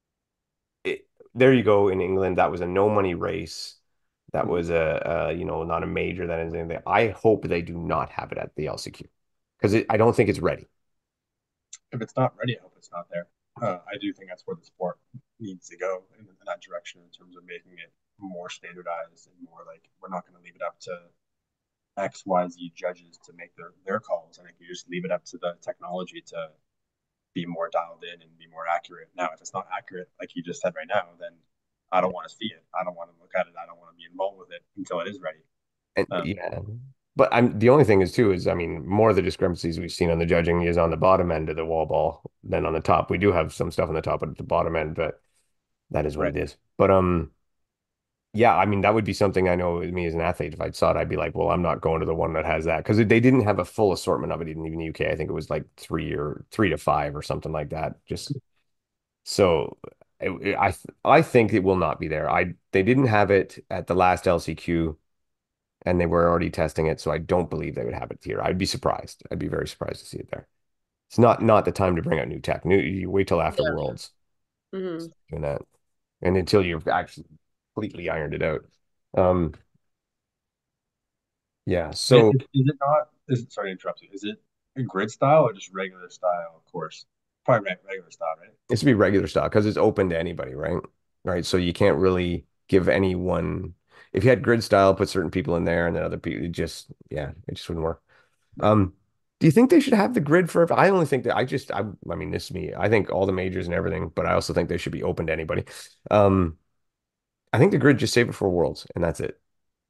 it, there you go in England, that was a no money race. That Mhm. was a, a you know, not a major that is anything. I hope they do not have it at the L C Q because I don't think it's ready. If it's not ready, I hope it's not there. uh, I do think that's where the sport needs to go in, in that direction in terms of making it more standardized and more like we're not going to leave it up to X, Y, Z judges to make their their calls. I think you just leave it up to the technology to be more dialed in and be more accurate. Now, if it's not accurate, like you just said right now, then I don't want to see it. I don't want to look at it. I don't want to be involved with it until it is ready. And Um, yeah, but I'm the only thing is too is I mean more of the discrepancies we've seen on the judging is on the bottom end of the wall ball than on the top. We do have some stuff on the top, but at the bottom end, but that is what right. it is. But um, yeah, I mean that would be something I know me as an athlete. If I saw it, I'd be like, well, I'm not going to the one that has that because they didn't have a full assortment of it even in the U K. I think it was like three or three to five or something like that. Just so it, it- I I think it will not be there. I they didn't have it at the last L C Q and they were already testing it, so I don't believe they would have it here. I'd be surprised. I'd be very surprised to see it there. It's not not the time to bring out new tech. New, you wait till after Yeah. Worlds Hmm. doing that, and until you've actually completely ironed it out. Um, yeah. Is, So is it not? Is it, sorry to interrupt you. Is it a grid style or just regular style course? Probably regular style, right? it should be regular style because it's open to anybody, right? Right. So you can't really give anyone. If you had grid style, put certain people in there, and then other people, it just yeah, it just wouldn't work. Right. Um, do you think they should have the grid for? I only think that I just I I mean this is me. I think all the majors and everything, but I also think they should be open to anybody. Um, I think the grid just save it for Worlds and that's it.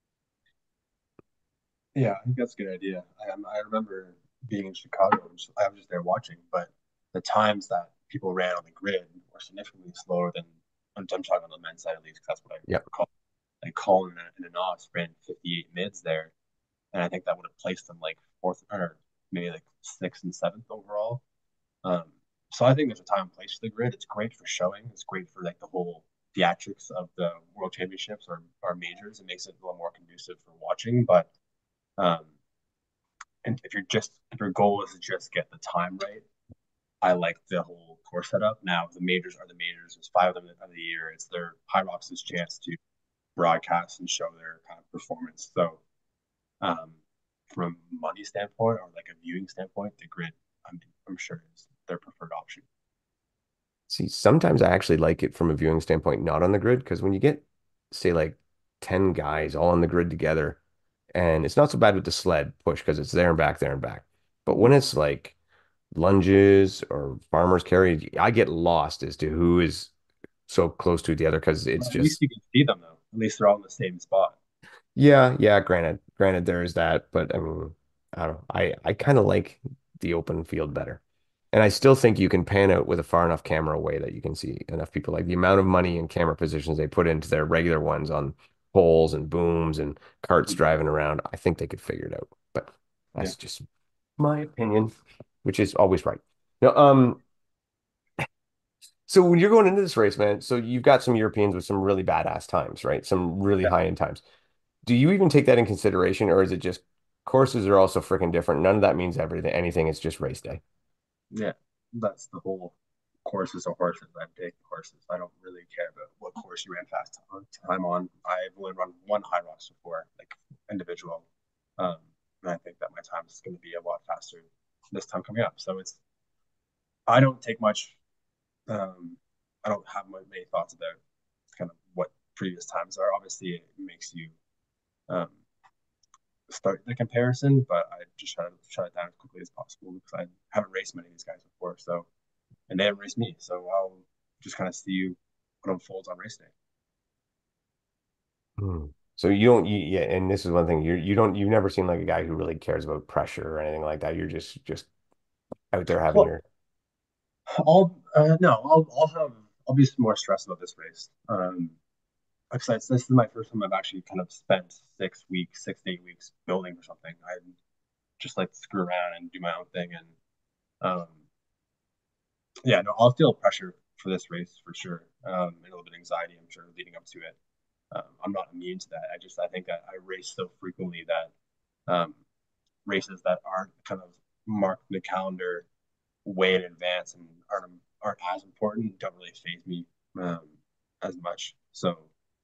Yeah, I think that's a good idea. I, um, I remember being in Chicago. And just, I was just there watching, but the times that people ran on the grid were significantly slower than I'm, I'm talking on the men's side at least, because that's what I Yep. recall. Like Colin and, and Anas ran fifty-eight mids there, and I think that would have placed them like fourth or maybe like sixth and seventh overall. Um, so I think there's a time and place for the grid. It's great for showing. It's great for like the whole theatrics of the World Championships or, or majors. It makes it a little more conducive for watching, but um, and if you're just if your goal is to just get the time right, I like the whole course setup. Now the majors are the majors. There's five of them of the year. It's their High Rocks' chance to broadcast and show their kind of performance. So um, from a money standpoint or like a viewing standpoint, the grid I'm I'm sure is their preferred option. See, sometimes I actually like it from a viewing standpoint, not on the grid, because when you get, say, like ten guys all on the grid together, and it's not so bad with the sled push because it's there and back, there and back. But when it's like lunges or farmers carry, I get lost as to who is so close to the other because it's But at least just you can see them though. At least they're all in the same spot. yeah, yeah, granted, granted there is that, but I mean, I don't know. I I kind of like the open field better. And I still think you can pan out with a far enough camera away that you can see enough people. Like the amount of money and camera positions they put into their regular ones on poles and booms and carts driving around, I think they could figure it out. But Yeah. that's just my opinion, which is always right. Now, um, so when you're going into this race, man, so you've got some Europeans with some really badass times, right? Some really Yeah. high end times. Do you even take that in consideration, or is it just courses are also freaking different? None of that means everything, anything. It's just race day. Yeah. That's the whole courses or horses. I take horses. I don't really care about what course you ran fast time on. I've only run one high rocks before, like individual. Um, and I think that my time is going to be a lot faster this time coming up. So it's I don't take much. Um, I don't have many thoughts about kind of what previous times are. Obviously, it makes you um, start the comparison, but I just try to shut it down as quickly as possible because I haven't raced many of these guys before. So, and they haven't raced me. So I'll just kind of see what unfolds on race day. Hmm. So you don't, you, yeah, and this is one thing you you don't, you've never seen like a guy who really cares about pressure or anything like that. You're just just out there having Well, your, I'll uh, no, I'll I'll have I'll be more stressed about this race. Um, because this is my first time I've actually kind of spent six weeks, six to eight weeks building for something. I just like to screw around and do my own thing, and um, yeah, no, I'll feel pressure for this race for sure, um, and a little bit of anxiety, I'm sure, leading up to it. Um, I'm not immune to that. I just I think that I race so frequently that um, races that aren't kind of marked in the calendar way in advance and aren't aren't as important don't really phase me um, as much. So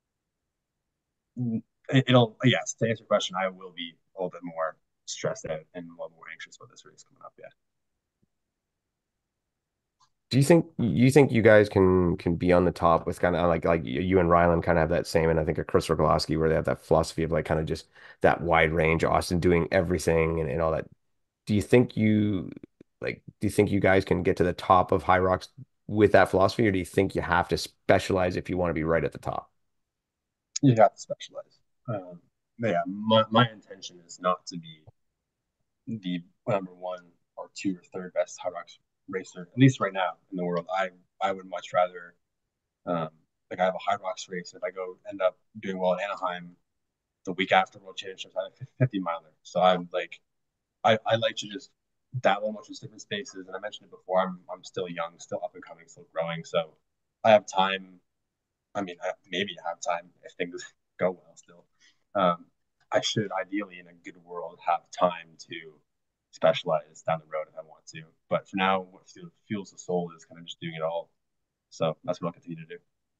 it, it'll yes to answer your question, I will be a little bit more stressed out and a little more anxious about this race coming up. Yeah. Do you think you think you guys can can be on the top with kind of like like you and Ryland kind of have that same, and I think a Chris Rogowski where they have that philosophy of like kind of just that wide range, Austin doing everything and, and all that. Do you think you like do you think you guys can get to the top of High Rocks with that philosophy, or do you think you have to specialize if you want to be right at the top? You have to specialize. Um, but yeah, my, my intention is not to be the number one or two or third best hard rocks racer, at least right now in the world. I I would much rather um, like I have a hard rocks race. If I go end up doing well at Anaheim the week after World Championships, I have a fifty miler. So I'm like I, I like to just dabble in much of different spaces. And I mentioned it before. I'm I'm still young, still up and coming, still growing. So I have time. I mean, I, maybe I have time if things go well still. Um, I should ideally, in a good world, have time to specialize down the road if I want to. But for now, what fuels the soul is kind of just doing it all. So that's what I'll continue to do.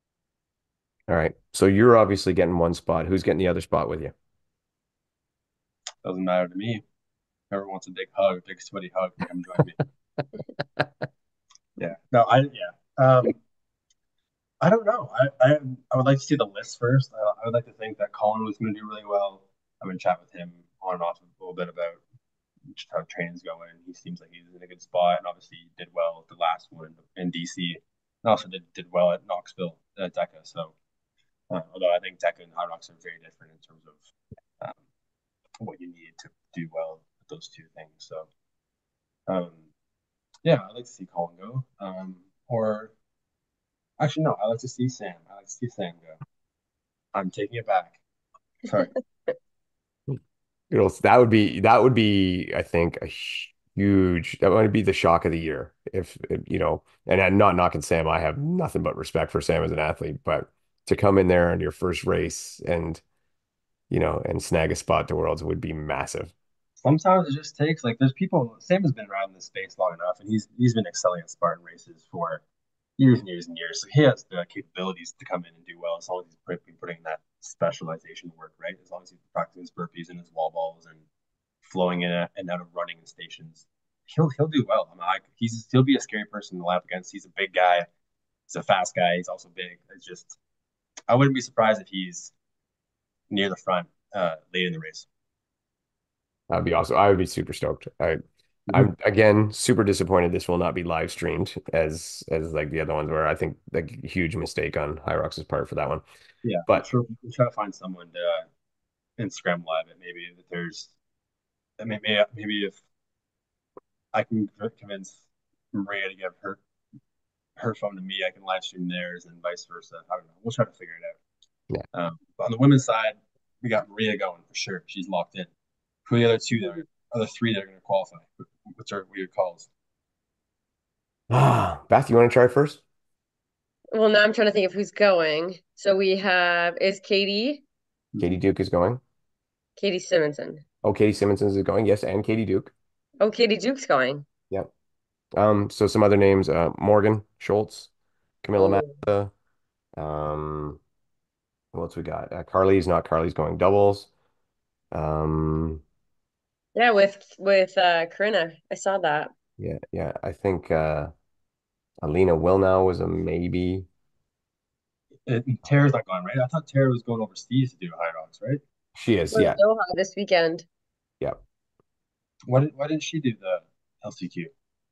All right. So you're obviously getting one spot. Who's getting the other spot with you? Doesn't matter to me. Whoever wants a big hug, a big sweaty hug, come join me. Yeah. No, I yeah. Um, I don't know. I, I I would like to see the list first. I, I would like to think that Colin was going to do really well. I've been chatting with him on and off a little bit about just how training's going. He seems like he's in a good spot, and obviously he did well at the last one in D C, and also did did well at Knoxville at DECA. So, uh, although I think DECA and Hard Rocks are very different in terms of um, what you need to do well with those two things. So, um, yeah, I'd like to see Colin go. Um, or actually, no, I like to see Sam. I like to see Sam go. I'm taking it back. Sorry. You know, that would be that would be, I think, a huge that would be the shock of the year if, if you know, and I'm not knocking Sam. I have nothing but respect for Sam as an athlete, but to come in there on your first race and you know and snag a spot to Worlds would be massive. Sometimes it just takes like there's people. Sam has been around this space long enough, and he's he's been excelling at Spartan races for years and years and years. So he has the capabilities to come in and do well as long as he's putting putting that specialization work, right? As long as he's practicing his burpees and his wall balls and flowing in and out of running in stations, he'll he'll do well. I mean, I, he's he'll be a scary person to lap against. He's a big guy. He's a fast guy. He's also big. It's just I wouldn't be surprised if he's near the front uh, late in the race. That'd be awesome. I would be super stoked. I Mhm. I'm again super disappointed this will not be live streamed as as like the other ones where I think like huge mistake on Hyrox's part for that one. Yeah, I'm But sure we'll try to find someone to uh, Instagram live it. Maybe if there's maybe maybe if I can convince Maria to give her her phone to me, I can live stream theirs and vice versa. I don't know. We'll try to figure it yeah. out. Um, but on the women's side, we got Maria going for sure. She's locked in. Who are the other two that are other three that are going to qualify? What's our weird calls? Ah, Beth, you want to try first? Well, now I'm trying to think of who's going. So we have is Katie, Katie Mhm. Duke is going. Katie Simonson. Oh, Katie Simmons is going. Yes, and Katie Duke. Oh, Katie Duke's going. Yep. Um, so some other names, uh, Morgan Schultz, Camilla Oh, Massa, um, what else we got? Uh, Carly's not Carly's going doubles. Um, yeah, with with uh Corinna. I saw that. yeah, yeah. I think uh Alina Wilnow was a maybe. It, Tara's not going, right? I thought Tara was going overseas to do high rocks, right? She is, Going to yeah. Doha this weekend. Yeah. Why did why didn't she do the L C Q?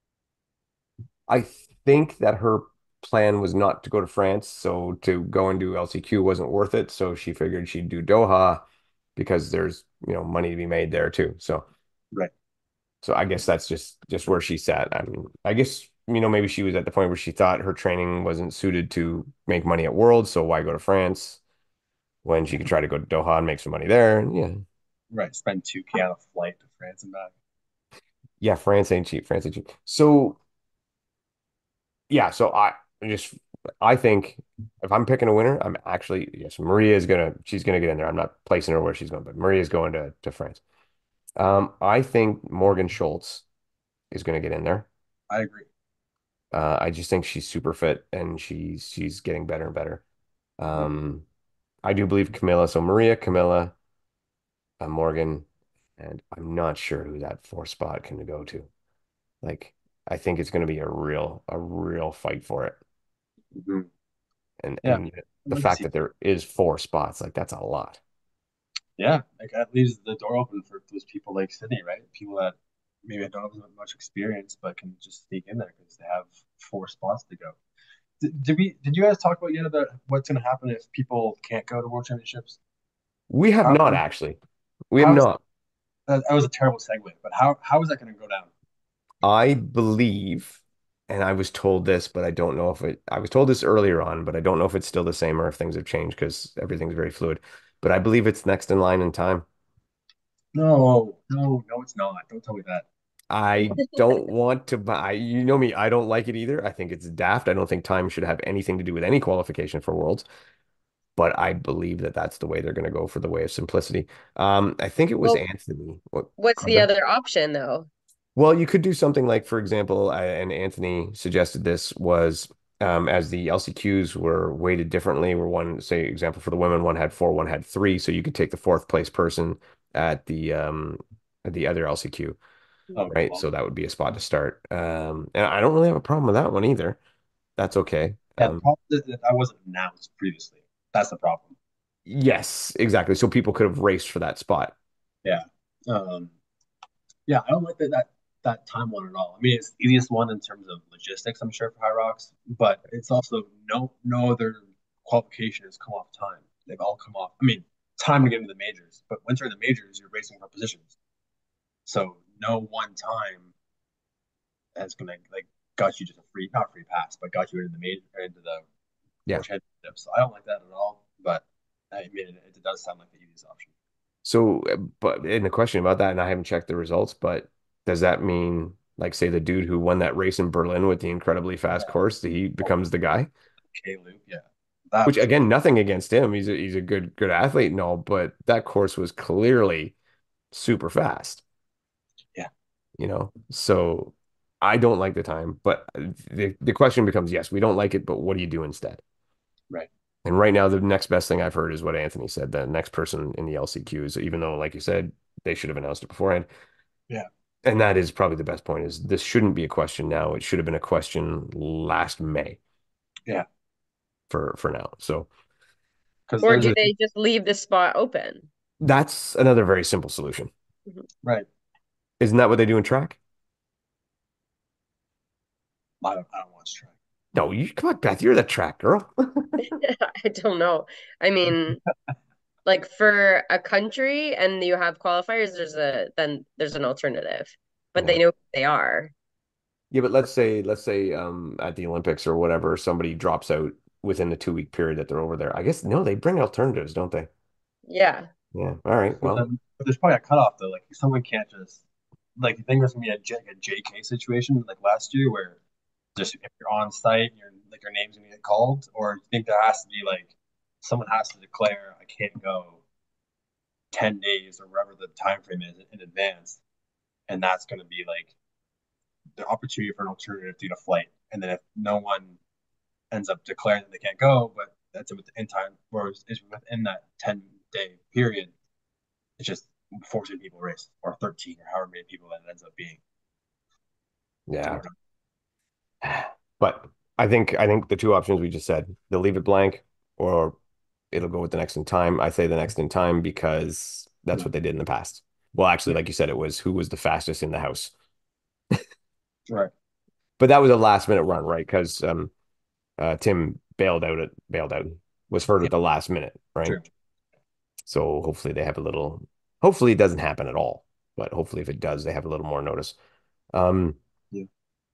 I think that her plan was not to go to France, so to go and do L C Q wasn't worth it. So she figured she'd do Doha because there's, you know, money to be made there too. So Right. So I guess that's just just where she sat. I mean, I guess, you know, maybe she was at the point where she thought her training wasn't suited to make money at Worlds, so why go to France when she could try to go to Doha and make some money there? And yeah. Right. Spend two K on a flight to France and back. Yeah, France ain't cheap. France ain't cheap. So yeah, so I just I think if I'm picking a winner, I'm actually yes, Maria is gonna she's gonna get in there. I'm not placing her where she's going, but Maria is going to to France. Um, I think Morgan Schultz is gonna get in there. I agree. Uh, I just think she's super fit and she's she's getting better and better. Mhm. Um, I do believe Camilla. So Maria, Camilla, uh, Morgan, and I'm not sure who that fourth spot can go to. Like, I think it's going to be a real a real fight for it. Mhm. And Yeah, and I'd the like to fact see. that there is four spots, like that's a lot. Yeah, like that leaves the door open for those people like Sydney, right? People that maybe don't have much experience but can just sneak in there because they have four spots to go. Did, did we? Did you guys talk about yet about what's going to happen if people can't go to World Championships? We have How not actually. We have how is not. that, that was a terrible segue, but how how is that going to go down? I believe, and I was told this, but I don't know if it, I was told this earlier on, but I don't know if it's still the same or if things have changed because everything's very fluid. But I believe it's next in line in time. No, no, no, it's not. Don't tell me that. I don't want to buy, you know me, I don't like it either. I think it's daft. I don't think time should have anything to do with any qualification for Worlds, but I believe that that's the way they're going to go for the way of simplicity. Um, I think it was Well, Anthony. What, what's go the ahead. other option though? Well, you could do something like, for example, I, and Anthony suggested this was um, as the L C Qs were weighted differently, where one, say, example for the women, one had four, one had three, so you could take the fourth place person at the um, at the other L C Q, Oh, right? well, So that would be a spot to start. Um, and I don't really have a problem with that one either. That's okay. yeah. The Um, problem is that I wasn't announced previously. That's the problem. yes, exactly. So people could have raced for that spot. Yeah. Um, Yeah, I don't like that that that time one at all. I mean, it's the easiest one in terms of logistics, I'm sure, for High Rocks, but it's also no no other qualification has come off time. They've all come off. I mean, time to get into the majors, but once you're in the majors, you're racing for positions. So no one time is gonna like got you just a free not free pass, but got you into the major into the Yeah. world championship. So I don't like that at all. But I mean, it, it does sound like the easiest option. So, uh, but in the question about that, and I haven't checked the results, but does that mean, like, say, the dude who won that race in Berlin with the incredibly fast Yeah. course, he Oh, becomes the guy? K Loop, yeah, that Which, was again, nothing against him. He's a, he's a good good athlete and all, but that course was clearly super fast, yeah, you know? So I don't like the time, but the, the question becomes, yes, we don't like it, but what do you do instead? right. And right now, the next best thing I've heard is what Anthony said. The next person in the L C Q is, even though, like you said, they should have announced it beforehand. Yeah, And that is probably the best point is this shouldn't be a question now. It should have been a question last May yeah, for for now. So because Or those do are they just leave the spot open? that's another very simple solution. Mhm. right. Isn't that what they do in track? I don't, I don't watch track. No, you come on, Beth, you're the track girl. I don't know. I mean, like for a country and you have qualifiers, there's a then there's an alternative, but Yeah. they know who they are. Yeah, but let's say let's say um at the Olympics or whatever, somebody drops out within the two week period that they're over there. I guess no, they bring alternatives, don't they? Yeah. Yeah. All right. But, Well, then, but there's probably a cutoff though. Like someone can't just like you think there's gonna be a, J, a J K situation like last year where just if you're on site, you're like your name's gonna get called, or you think there has to be like someone has to declare I can't go ten days or whatever the time frame is in advance, and that's gonna be like the opportunity for an alternative due to flight. And then if no one ends up declaring that they can't go, but that's within time, or is within that ten day period, it's just fourteen people race or thirteen or however many people that ends up being. I yeah. don't know. But I think I think the two options we just said, they'll leave it blank or it'll go with the next in time. I say the next in time because that's Yeah. what they did in the past. Well, actually, like you said, it was who was the fastest in the house. Right. But that was a last minute run, right? Because um, uh, Tim bailed out at bailed out, was hurt Yeah. at the last minute, right? True. So hopefully they have a little. Hopefully it doesn't happen at all, but hopefully if it does, they have a little more notice. Um, Yeah.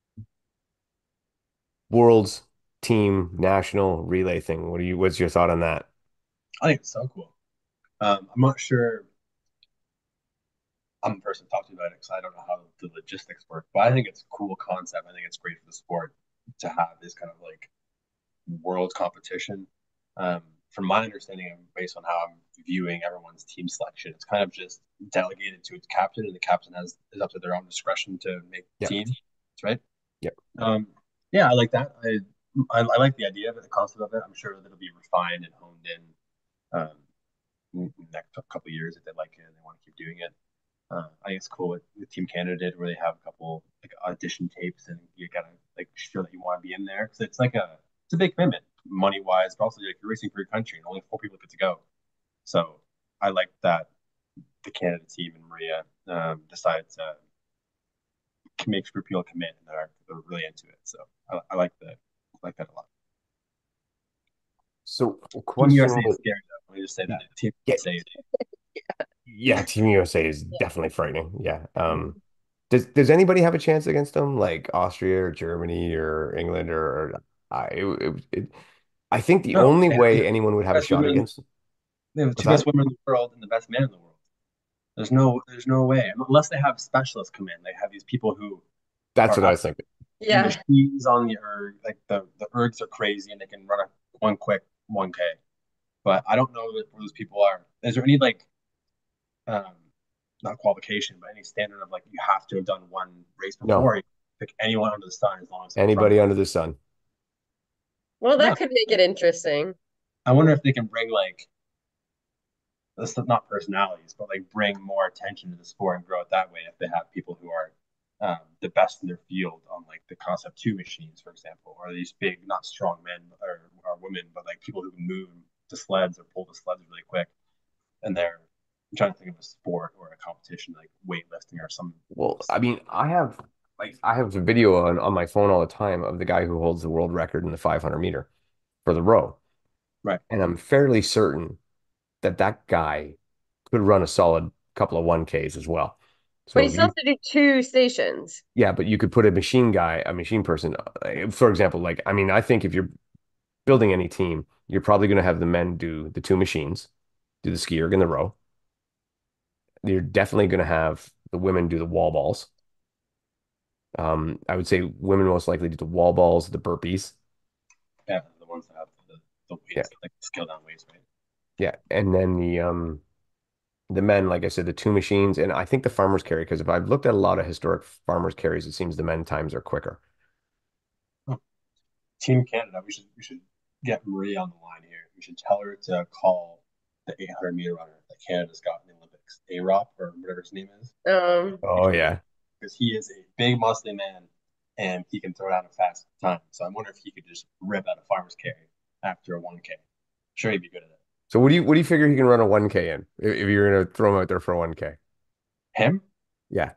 World's team national relay thing. What do you? What's your thought on that? I think it's so cool. Um, I'm not sure I'm the person to talk to about it because I don't know how the logistics work, but I think it's a cool concept. I think it's great for the sport to have this kind of like world competition. Um, from my understanding and based on how I'm viewing everyone's team selection, it's kind of just delegated to its captain, and the captain has is up to their own discretion to make the Yeah. team. That's right. Yeah. Um, yeah, I like that. I, I I like the idea of it, the concept of it. I'm sure that it'll be refined and honed in um, in the next couple of years if they like it and they want to keep doing it. Uh, I think it's cool what, what Team Canada did, where they have a couple like audition tapes, and you gotta like show that you want to be in there because it's like a it's a big commitment money wise, but also like you're racing for your country, and only four people get to go. So I like that the Canada team and Maria um, decided to make sure people commit and they're, they're really into it. So I, I like that. I like that a lot. So, Team question U S A is was, scary though. Let me just say that. Team yeah, U S A. yeah, Team U S A is Yeah. definitely frightening. Yeah. Mhm. Um, does does anybody have a chance against them, like Austria or Germany or England or, or I? It, it, it, I think the No, only they have way the anyone would have a best shot women. against They have the what's two best that? women in the world and the best man in the world. There's no, there's no way unless they have specialists come in. They have these people who That's are what I was thinking. Yeah. machines on the erg. Like the the ergs are crazy and they can run a one quick one K. But I don't know where those people are. Is there any like um not qualification, but any standard of like you have to have done one race No, before? You pick anyone under the sun as long as they can run. anybody under the sun. Well, that Really? could make it interesting. I wonder if they can bring like this not personalities, but like bring more attention to the sport and grow it that way if they have people who are um, the best in their field on like the concept two machines, for example, or these big, not strong men or, or women, but like people who can move the sleds or pull the sleds really quick. And they're I'm trying to think of a sport or a competition like weightlifting or some. Well, I mean, I have like I have a video on on my phone all the time of the guy who holds the world record in the five hundred meter for the row, Right. and I'm fairly certain that that guy could run a solid couple of one Ks as well. But So he if still you, has to do two stations. yeah, but you could put a machine guy, a machine person, uh, for example, like, I mean, I think if you're building any team, you're probably going to have the men do the two machines, do the ski erg and the row. You're definitely going to have the women do the wall balls. Um, I would say women most likely do the wall balls, the burpees. Yeah, the ones that have the, the Yeah, weights, like the skill down weights, right? yeah, and then the um the men, like I said, the two machines, and I think the farmers carry because if I've looked at a lot of historic farmers carries, it seems the men times are quicker. Oh, Team Canada, we should we should get Marie on the line here. We should tell her to call the eight hundred meter runner that Canada's got in the Olympics, A R O P or whatever his name is, Um, Oh yeah. because he is a big, muscly man and he can throw down a fast time. So I wonder if he could just rip out a farmer's carry after a one K. Sure, he'd be good at it. So what do you what do you figure he can run a one K in if, if you're gonna throw him out there for a one K? Him, Yeah.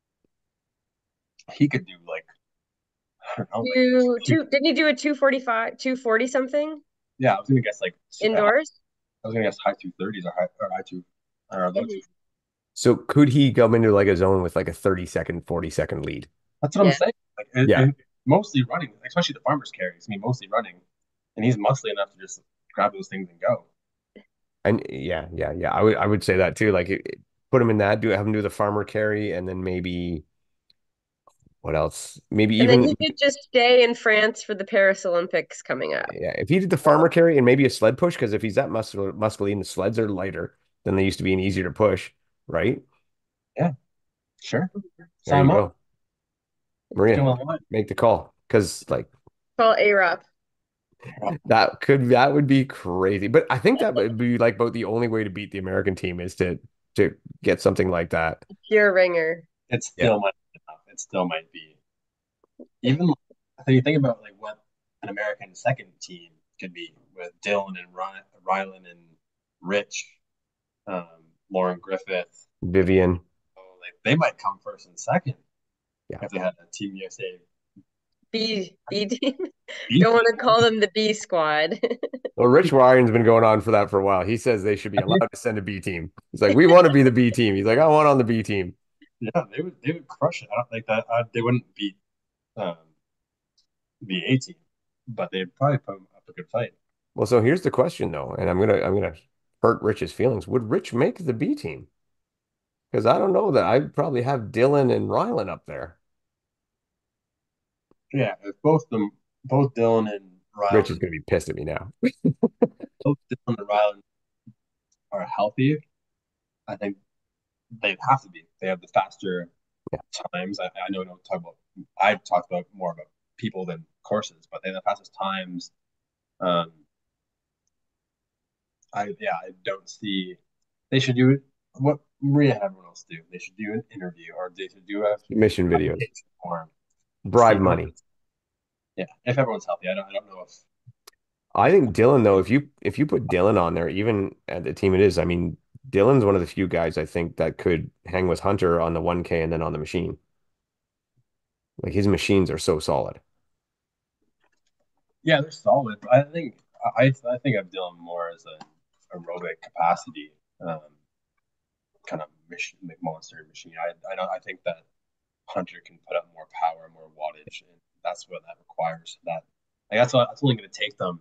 he could do like I don't know, like two, two. two, didn't he do a two forty-five, two forty something Yeah, I was gonna guess like uh, indoors? I was gonna guess high two thirties or high or high two or low two. Mhm. So could he come into like a zone with like a thirty second, forty second lead? That's what I'm Yeah. saying. Like, it, Yeah. it, mostly running, especially the farmer's carries. I mean, mostly running, and he's muscly enough to just grab those things and go. And yeah, yeah, yeah. I would I would say that too. Like it, it- put him in that, do have him do the farmer carry, and then maybe what else? Maybe And then even he could just stay in France for the Paris Olympics coming up. yeah, if he did the farmer carry and maybe a sled push, because if he's that muscular muscly and the sleds are lighter than they used to be and easier to push, right? Yeah, sure. There Sign you him up. go. Maria, Come on. make the call. Because like Call A R O P. that could that would be crazy. But I think that would be like about the only way to beat the American team is to to get something like that. Pure ringer. It Yeah. still might be enough. It still might be. Even if you think about like what an American second team could be with Dylan and Ry- Rylan and Rich, um, Lauren Griffith. Vivian. Oh, like they might come first and second Yeah. if they had a Team U S A B B team. B Don't team. want to call them the B squad. Well, Rich Ryan's been going on for that for a while. He says they should be allowed to send a B team. He's like, we want to be the B team. He's like, I want on the B team. Yeah, they would they would crush it. I don't think that uh, they wouldn't beat um, the A team, but they'd probably put up a good fight. Well, so here's the question though, and I'm gonna I'm gonna hurt Rich's feelings. Would Rich make the B team? Because I don't know that I'd probably have Dylan and Rylan up there. Yeah, if both them, both Dylan and Rich is Rylan, gonna be pissed at me now. both Dylan and Rylan are healthy, I think they'd have to be. They have the faster Yeah. times. I, I know we don't talk about. I talked about more about people than courses, but they have the fastest times. Um, I yeah, I don't see. They should do it. What Maria and everyone else do. They should do an interview, or they should do a Mission videos. application form bribe See, money. yeah, if everyone's healthy, I don't, I don't know if I think Dylan, though, if you if you put Dylan on there, even at the team it is, I mean, Dylan's one of the few guys I think that could hang with Hunter on the one K and then on the machine. Like his machines are so solid. yeah, they're solid. But I think I I think of Dylan more as an aerobic capacity um, kind of machine, like monster machine. I I don't I think that Hunter can put up more power, more wattage, and that's what that requires. That like, that's what, that's only going to take them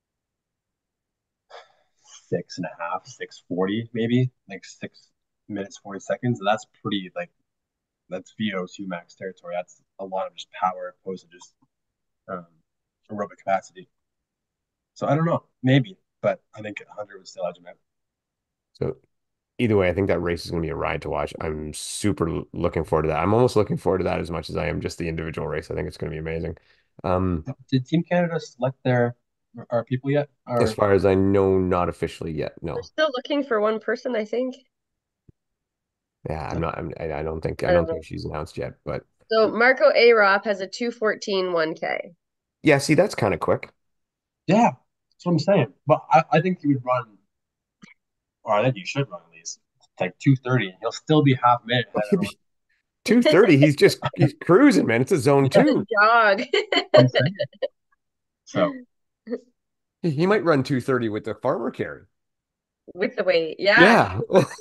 six and a half, six forty maybe, like six minutes forty seconds. And that's pretty like that's V O two max territory. That's a lot of just power opposed to just um, aerobic capacity. So I don't know, maybe, but I think Hunter would still edge him out. So either way, I think that race is going to be a ride to watch. I'm super l- looking forward to that. I'm almost looking forward to that as much as I am just the individual race. I think it's going to be amazing. Um, Did Team Canada select their our people yet? as Or far as I know, not officially yet. We're No. still looking for one person, I think. Yeah, I'm not. I'm, I I don't think. I I don't don't know. think she's announced yet. But So Marco Arop has a two fourteen one K. yeah, see, that's kind of quick. yeah, that's what I'm saying. But I, I think he would run, or I think he should run at least like two thirty, and he'll still be half a minute ahead of everyone. two thirty. He's just he's cruising, man. It's a zone That's a two. jog. I'm saying. So He he might run two thirty with the farmer carry. With the weight. Yeah. Yeah.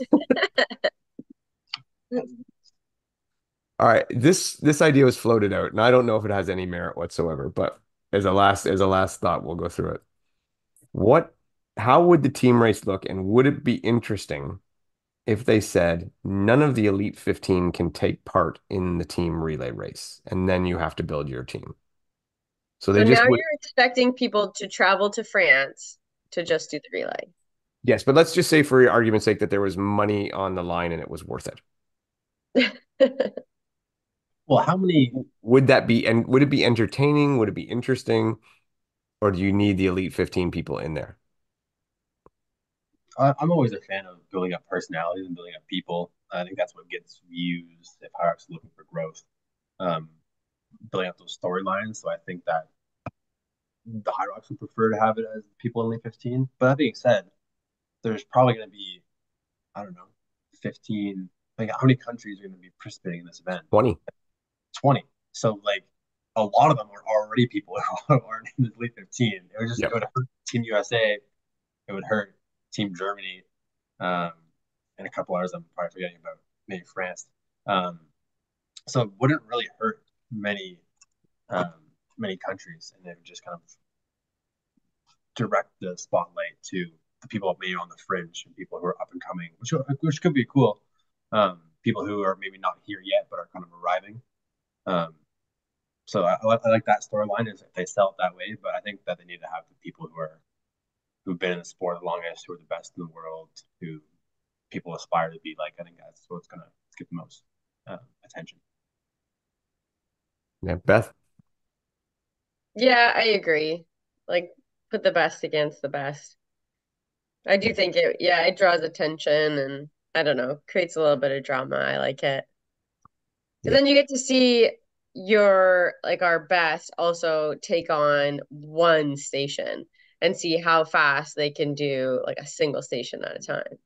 All right. This this idea was floated out, and I don't know if it has any merit whatsoever, but as a last as a last thought, we'll go through it. What how would the team race look, and would it be interesting if they said none of the Elite fifteen can take part in the team relay race, and then you have to build your team? So So they now just would, you're expecting people to travel to France to just do the relay. yes, but let's just say for argument's sake that there was money on the line and it was worth it. well, how many? Would that be, and would it be entertaining? Would it be interesting? Or do you need the Elite fifteen people in there? I, I'm always a fan of building up personalities and building up people. I think that's what gets views if Hyrux is looking for growth. Um, building up those storylines. So I think that the Hyrux would prefer to have it as people only fifteen. But that being said, there's probably going to be, I don't know, fifteen. Like, how many countries are going to be participating in this event? twenty. twenty. So, like, a lot of them are already people who aren't in the Elite fifteen. It would just, it Yep. would hurt Team U S A. It would hurt Team Germany. Um, and a couple others I'm probably forgetting about, maybe France. Um, so it wouldn't really hurt many um, many countries, and it would just kind of direct the spotlight to the people maybe on the fringe and people who are up and coming, which which could be cool. Um, people who are maybe not here yet but are kind of arriving. Um, so I, I like that storyline is if they sell it that way, but I think that they need to have the people who are who've been in the sport the longest, who are the best in the world, who people aspire to be like. I think that's what's gonna get the most uh, attention. Yeah, Beth. Yeah, I agree. Like put the best against the best. I do think it, yeah, it draws attention and I don't know, creates a little bit of drama. I like it. Because Yeah. then you get to see your, like our best also take on one station and see how fast they can do like a single station at a time.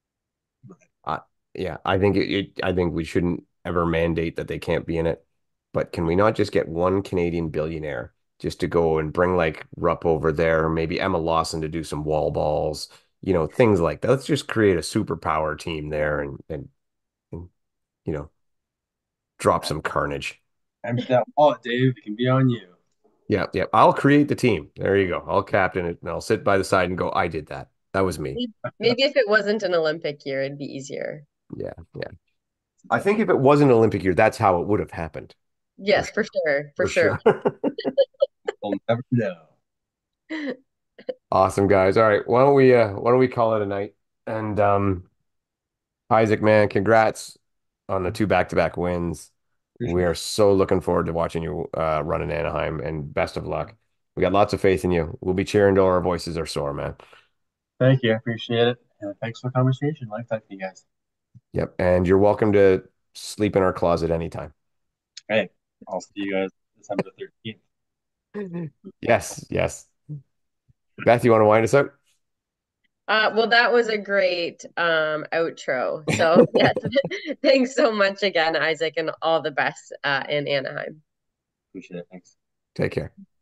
I, yeah, I think it, it I think we shouldn't ever mandate that they can't be in it. But can we not just get one Canadian billionaire just to go and bring like Rupp over there, maybe Emma Lawson to do some wall balls, you know, things like that. Let's just create a superpower team there and and, and you know, drop some carnage. I'm that. Oh, Dave, it can be on you. Yeah, yeah. I'll create the team. There you go. I'll captain it and I'll sit by the side and go, I did that. That was me. Maybe if it wasn't an Olympic year, it'd be easier. Yeah, yeah. I think if it wasn't an Olympic year, that's how it would have happened. For Yes, for sure. sure, for For sure. sure. We'll never know. Awesome, guys. All right. Why don't we uh why don't we call it a night? And um Isaac, man, congrats on the two back-to-back wins. We Appreciate are it. so looking forward to watching you uh run in Anaheim and best of luck. We got lots of faith in you. We'll be cheering till our voices are sore, man. Thank you. I appreciate it. And thanks for the conversation. Like talking to you guys. Yep. And you're welcome to sleep in our closet anytime. Hey, I'll see you guys December thirteenth. Yes, yes. Beth, you want to wind us out? Uh, well, that was a great um outro. So yes, thanks so much again, Isaac, and all the best uh, in Anaheim. Appreciate it. Thanks. Take care.